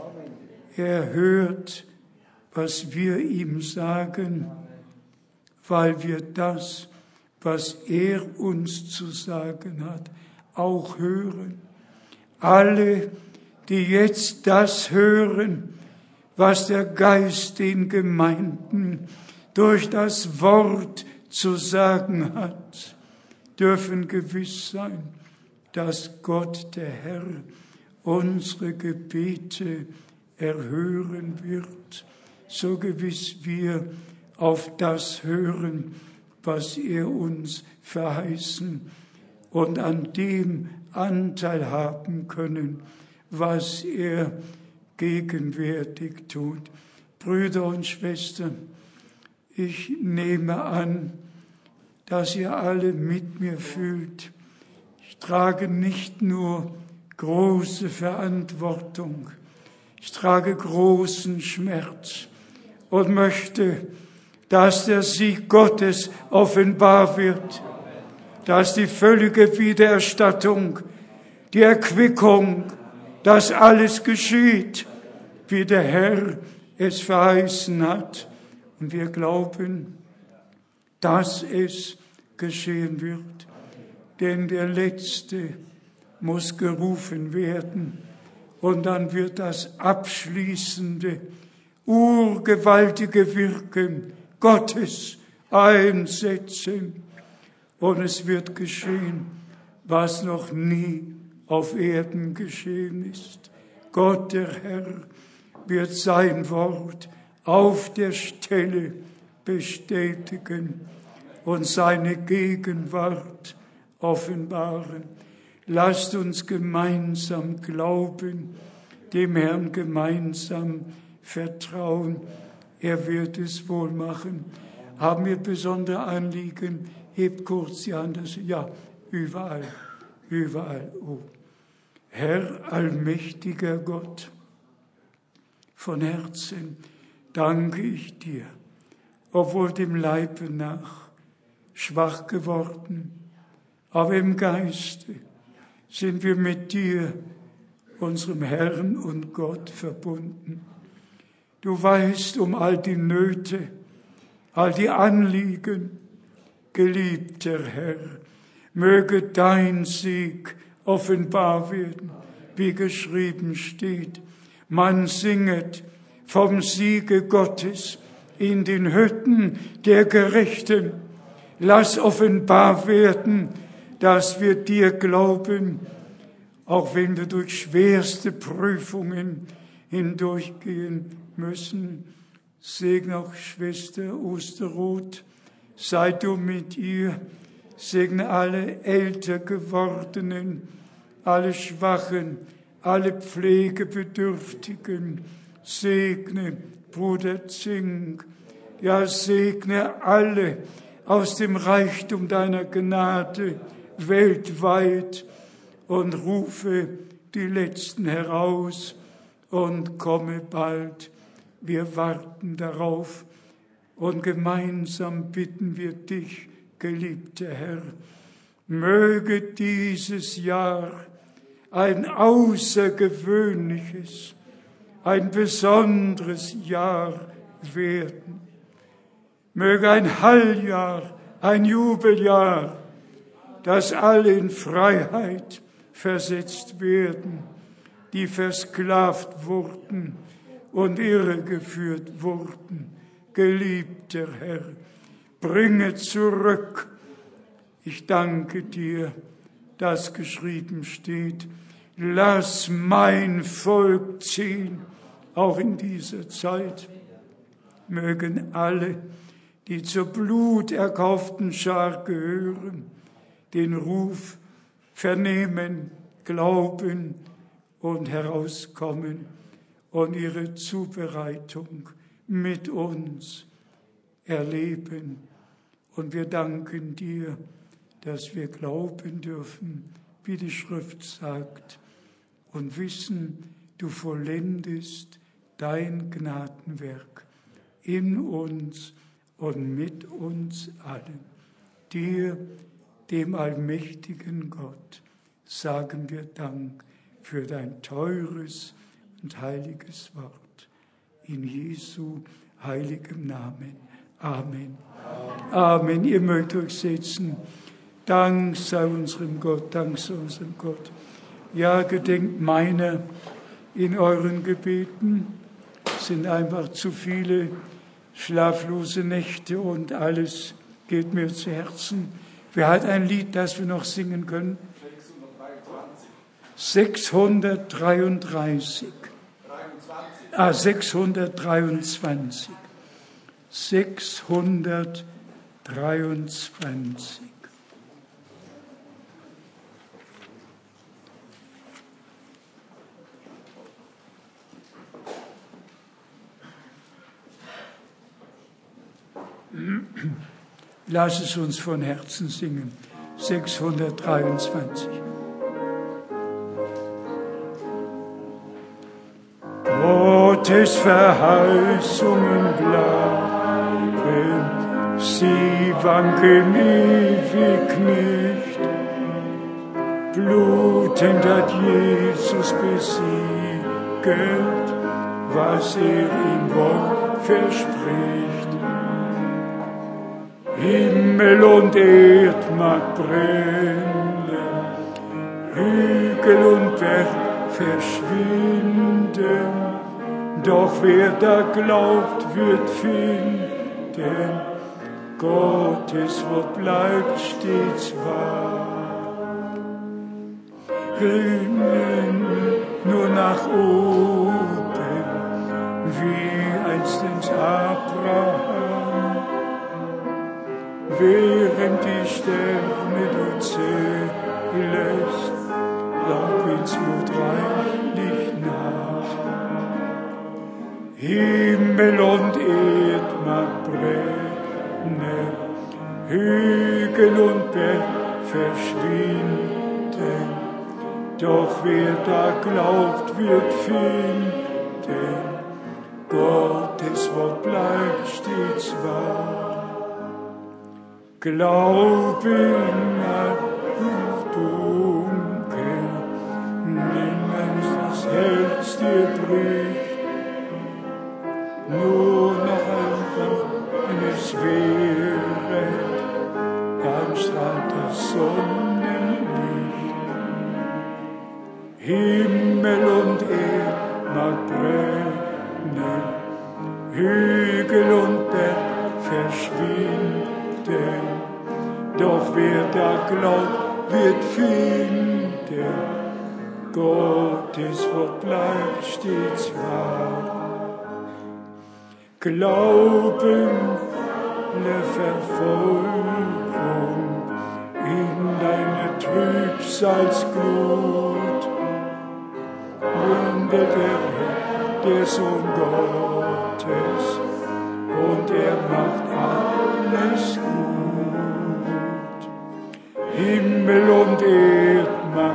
Er hört, was wir ihm sagen, weil wir das, was er uns zu sagen hat, auch hören. Alle, die jetzt das hören, was der Geist den Gemeinden durch das Wort zu sagen hat, dürfen gewiss sein, dass Gott, der Herr, unsere Gebete erhören wird, so gewiss wir auf das hören, was er uns verheißen und an dem Anteil haben können, was er gegenwärtig tut. Brüder und Schwestern, ich nehme an, dass ihr alle mit mir fühlt. Ich trage nicht nur große Verantwortung, ich trage großen Schmerz und möchte, dass der Sieg Gottes offenbar wird, dass die völlige Wiedererstattung, die Erquickung, dass alles geschieht, wie der Herr es verheißen hat. Und wir glauben, dass es geschehen wird. Denn der Letzte muss gerufen werden. Und dann wird das abschließende, urgewaltige Wirken Gottes einsetzen. Und es wird geschehen, was noch nie auf Erden geschehen ist. Gott, der Herr, wird sein Wort auf der Stelle bestätigen und seine Gegenwart offenbaren. Lasst uns gemeinsam glauben, dem Herrn gemeinsam vertrauen. Er wird es wohl machen. Haben wir besondere Anliegen? Hebt kurz die Hand. Ja, überall. Oh. Herr, allmächtiger Gott, von Herzen danke ich dir, obwohl dem Leibe nach schwach geworden, aber im Geiste sind wir mit dir, unserem Herrn und Gott, verbunden. Du weißt um all die Nöte, all die Anliegen. Geliebter Herr, möge dein Sieg offenbar werden, wie geschrieben steht. Man singet vom Siege Gottes in den Hütten der Gerechten. Lass offenbar werden, dass wir dir glauben, auch wenn wir durch schwerste Prüfungen hindurchgehen müssen. Segne auch Schwester Osterroth, sei du mit ihr, segne alle älter gewordenen, alle Schwachen, alle Pflegebedürftigen, segne Bruder Zink, ja segne alle aus dem Reichtum deiner Gnade weltweit und rufe die Letzten heraus und komme bald. Wir warten darauf und gemeinsam bitten wir dich, geliebter Herr, möge dieses Jahr ein außergewöhnliches, ein besonderes Jahr werden. Möge ein Halljahr, ein Jubeljahr, dass alle in Freiheit versetzt werden, die versklavt wurden und irregeführt wurden. Geliebter Herr, bringe zurück. Ich danke dir, dass geschrieben steht, lass mein Volk ziehen, auch in dieser Zeit. Mögen alle, die zur bluterkauften Schar gehören, den Ruf vernehmen, glauben und herauskommen und ihre Zubereitung mit uns erleben. Und wir danken dir, dass wir glauben dürfen, wie die Schrift sagt, und wissen, du vollendest dein Gnadenwerk in uns und mit uns allen. Dir, dem allmächtigen Gott, sagen wir Dank für dein teures und heiliges Wort. In Jesu heiligem Namen. Amen. Amen. Ihr mögt euch setzen. Dank sei unserem Gott, Dank sei unserem Gott. Ja, gedenkt meiner in euren Gebeten. Es sind einfach zu viele schlaflose Nächte und alles geht mir zu Herzen. Wer hat ein Lied, das wir noch singen können? 623. 623. 623. Lass es uns von Herzen singen. 623. Gottes Verheißungen bleiben, sie wanken ewig nicht. Blutend hat Jesus besiegelt, was im Wort verspricht. Himmel und Erd mag brennen, Hügel und Berg verschwinden, doch wer da glaubt, wird finden, Gottes Wort bleibt stets wahr. Himmel nur nach oben, wie einstens Abraham, während die Sterne du zählst, glaub ins Blut reichlich nach. Himmel und Erd mag brennen, Hügel und Berg verschwinden, doch wer da glaubt, wird finden, Gottes Wort bleibt stets wahr. Glauben macht dunkel, niemand das Herz dir bricht, nur noch einfach, wenn es wäre, dann strahlt das Sonnenlicht. Himmel und Erd mag brennen, Hügel und Berg verschwinden, doch wer da glaubt, wird finden, Gottes Wort bleibt stets wahr. Glauben der Verfolgung in deiner Trübsalsglut, wandelt der Sohn Gottes und macht alles gut. Himmel und Erd mag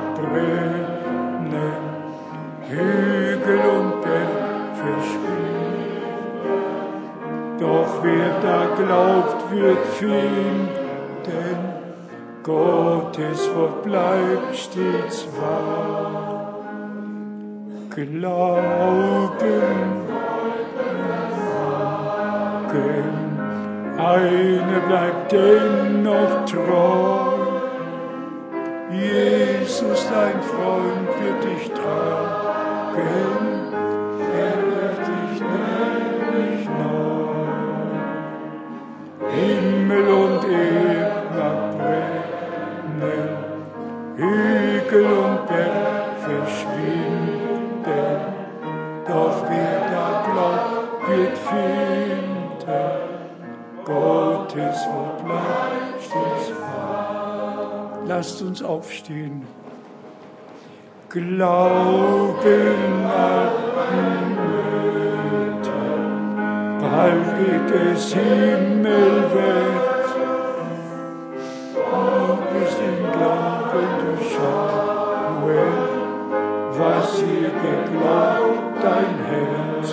brennen, Hügel und Berg verschwinden, da glaubt, wird finden. Gottes Wort bleibt stets wahr. Glauben, eine bleibt dennoch treu. Jesus, dein Freund, wird dich tragen. Er wird dich nämlich neu. Himmel und Erd mag brennen, Hügel und Berg verschwinden, doch wer da glaubt, wird finden. Gottes Wort bleibt stets wahr. Lasst uns aufstehen. Glauben an Nöte, bald geht es himmelwärts. Ob es den Glauben durchschaue, was ihr geglaubt, dein Herz.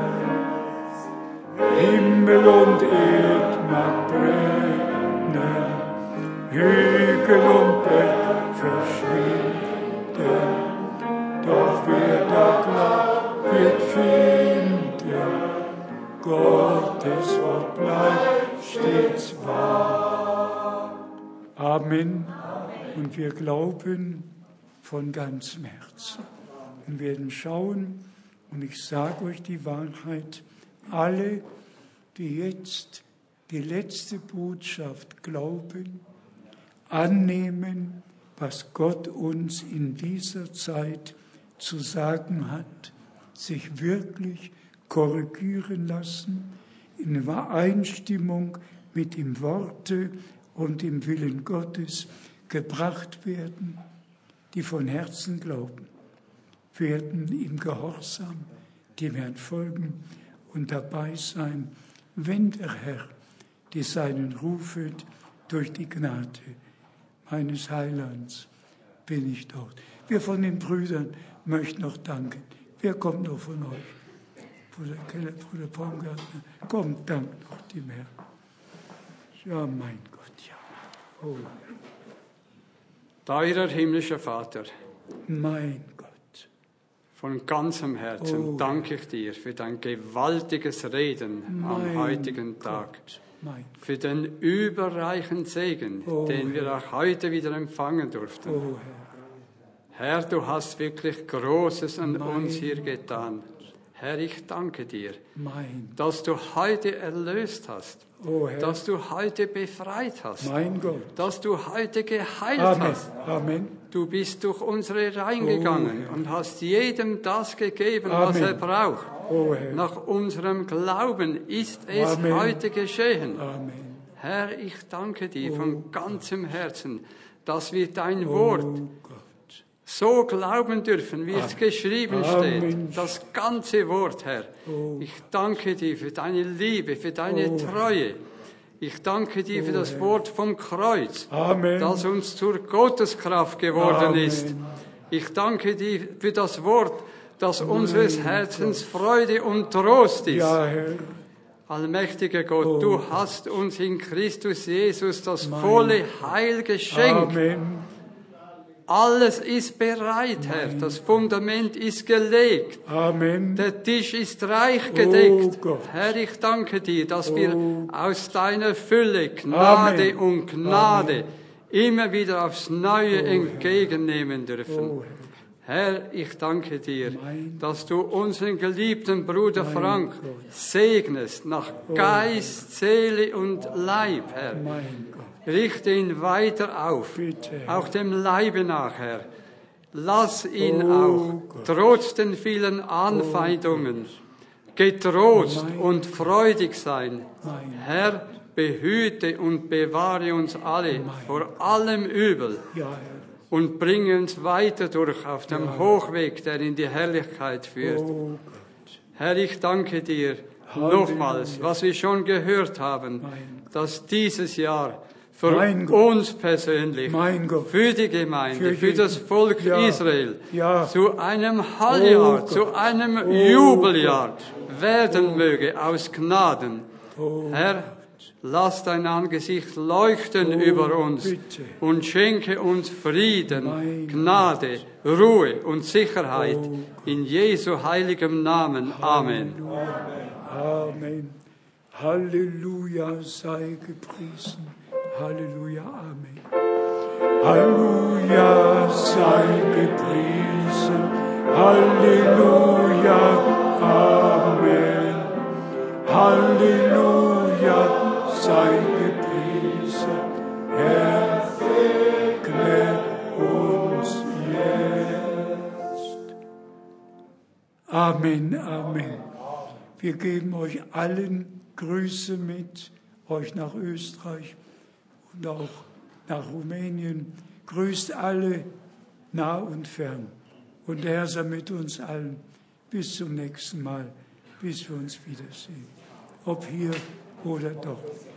Himmel und Erd mag brennen, Hügel und Berg verschwinden, doch wer da glaubt, wird finden. Gottes Wort bleibt stets wahr. Amen. Und wir glauben von ganzem Herzen. Und werden schauen, und ich sage euch die Wahrheit, alle, die jetzt die letzte Botschaft glauben, annehmen, was Gott uns in dieser Zeit zu sagen hat, sich wirklich korrigieren lassen, in Übereinstimmung mit dem Worte und dem Willen Gottes gebracht werden, die von Herzen glauben, werden im Gehorsam dem Herrn folgen und dabei sein, wenn der Herr die Seinen rufet, durch die Gnade meines Heilands bin ich dort. Wir von den Brüdern möchten noch danken. Wer kommt noch von euch? Bruder Keller, Bruder Baumgartner, kommt, dankt noch dem Herrn. Ja, mein Gott, ja. Oh. Teurer himmlischer Vater, Mein Gott. von ganzem Herzen danke ich dir für dein gewaltiges Reden am heutigen Tag. Für den überreichen Segen, den wir auch heute wieder empfangen durften. Herr, du hast wirklich Großes an uns hier getan. Herr, ich danke dir, dass du heute erlöst hast, dass du heute befreit hast, dass du heute geheilt hast. Amen. Du bist durch unsere Reihen gegangen und hast jedem das gegeben, was er braucht. Nach unserem Glauben ist es heute geschehen. Herr, ich danke dir von ganzem Herzen, dass wir dein Wort so glauben dürfen, wie es geschrieben steht. Das ganze Wort, Herr. Ich danke dir für deine Liebe, für deine Treue. Ich danke dir für das Wort vom Kreuz, das uns zur Gotteskraft geworden ist. Ich danke dir für das Wort, das unseres Herzens Freude und Trost ist. Ja, Herr. Allmächtiger Gott, du hast uns in Christus Jesus das volle Heil geschenkt. Amen. Alles ist bereit, Herr. Das Fundament ist gelegt. Amen. Der Tisch ist reich gedeckt. Gott. Herr, ich danke dir, dass wir aus deiner Fülle Gnade und Gnade immer wieder aufs Neue entgegennehmen dürfen. Herr, ich danke dir, dass du unseren geliebten Bruder Frank segnest nach Geist, Seele und Leib, Herr. Richte ihn weiter auf, auch dem Leibe nach, Herr. Lass ihn auch, trotz den vielen Anfeindungen, getrost und freudig sein. Herr, behüte und bewahre uns alle vor allem Übel und bringe uns weiter durch auf dem Hochweg, der in die Herrlichkeit führt. Herr, ich danke dir nochmals, was wir schon gehört haben, dass dieses Jahr für uns persönlich, für die Gemeinde, für das Volk Israel, zu einem Halljahr, zu einem Jubeljahr werden möge aus Gnaden. Herr, lass dein Angesicht leuchten über uns bitte. und schenke uns Frieden, Mein Gnade, Ruhe und Sicherheit. In Jesu heiligem Namen. Amen. Amen. Halleluja, sei gepriesen. Halleluja, Amen. Halleluja, sei gepriesen. Halleluja, Amen. Halleluja, sei gepriesen. Herr, segne uns jetzt. Amen, Amen. Wir geben euch allen Grüße mit, euch nach Österreich und auch nach Rumänien. Grüßt alle nah und fern. Und der Herr sei mit uns allen. Bis zum nächsten Mal, bis wir uns wiedersehen. Ob hier oder dort.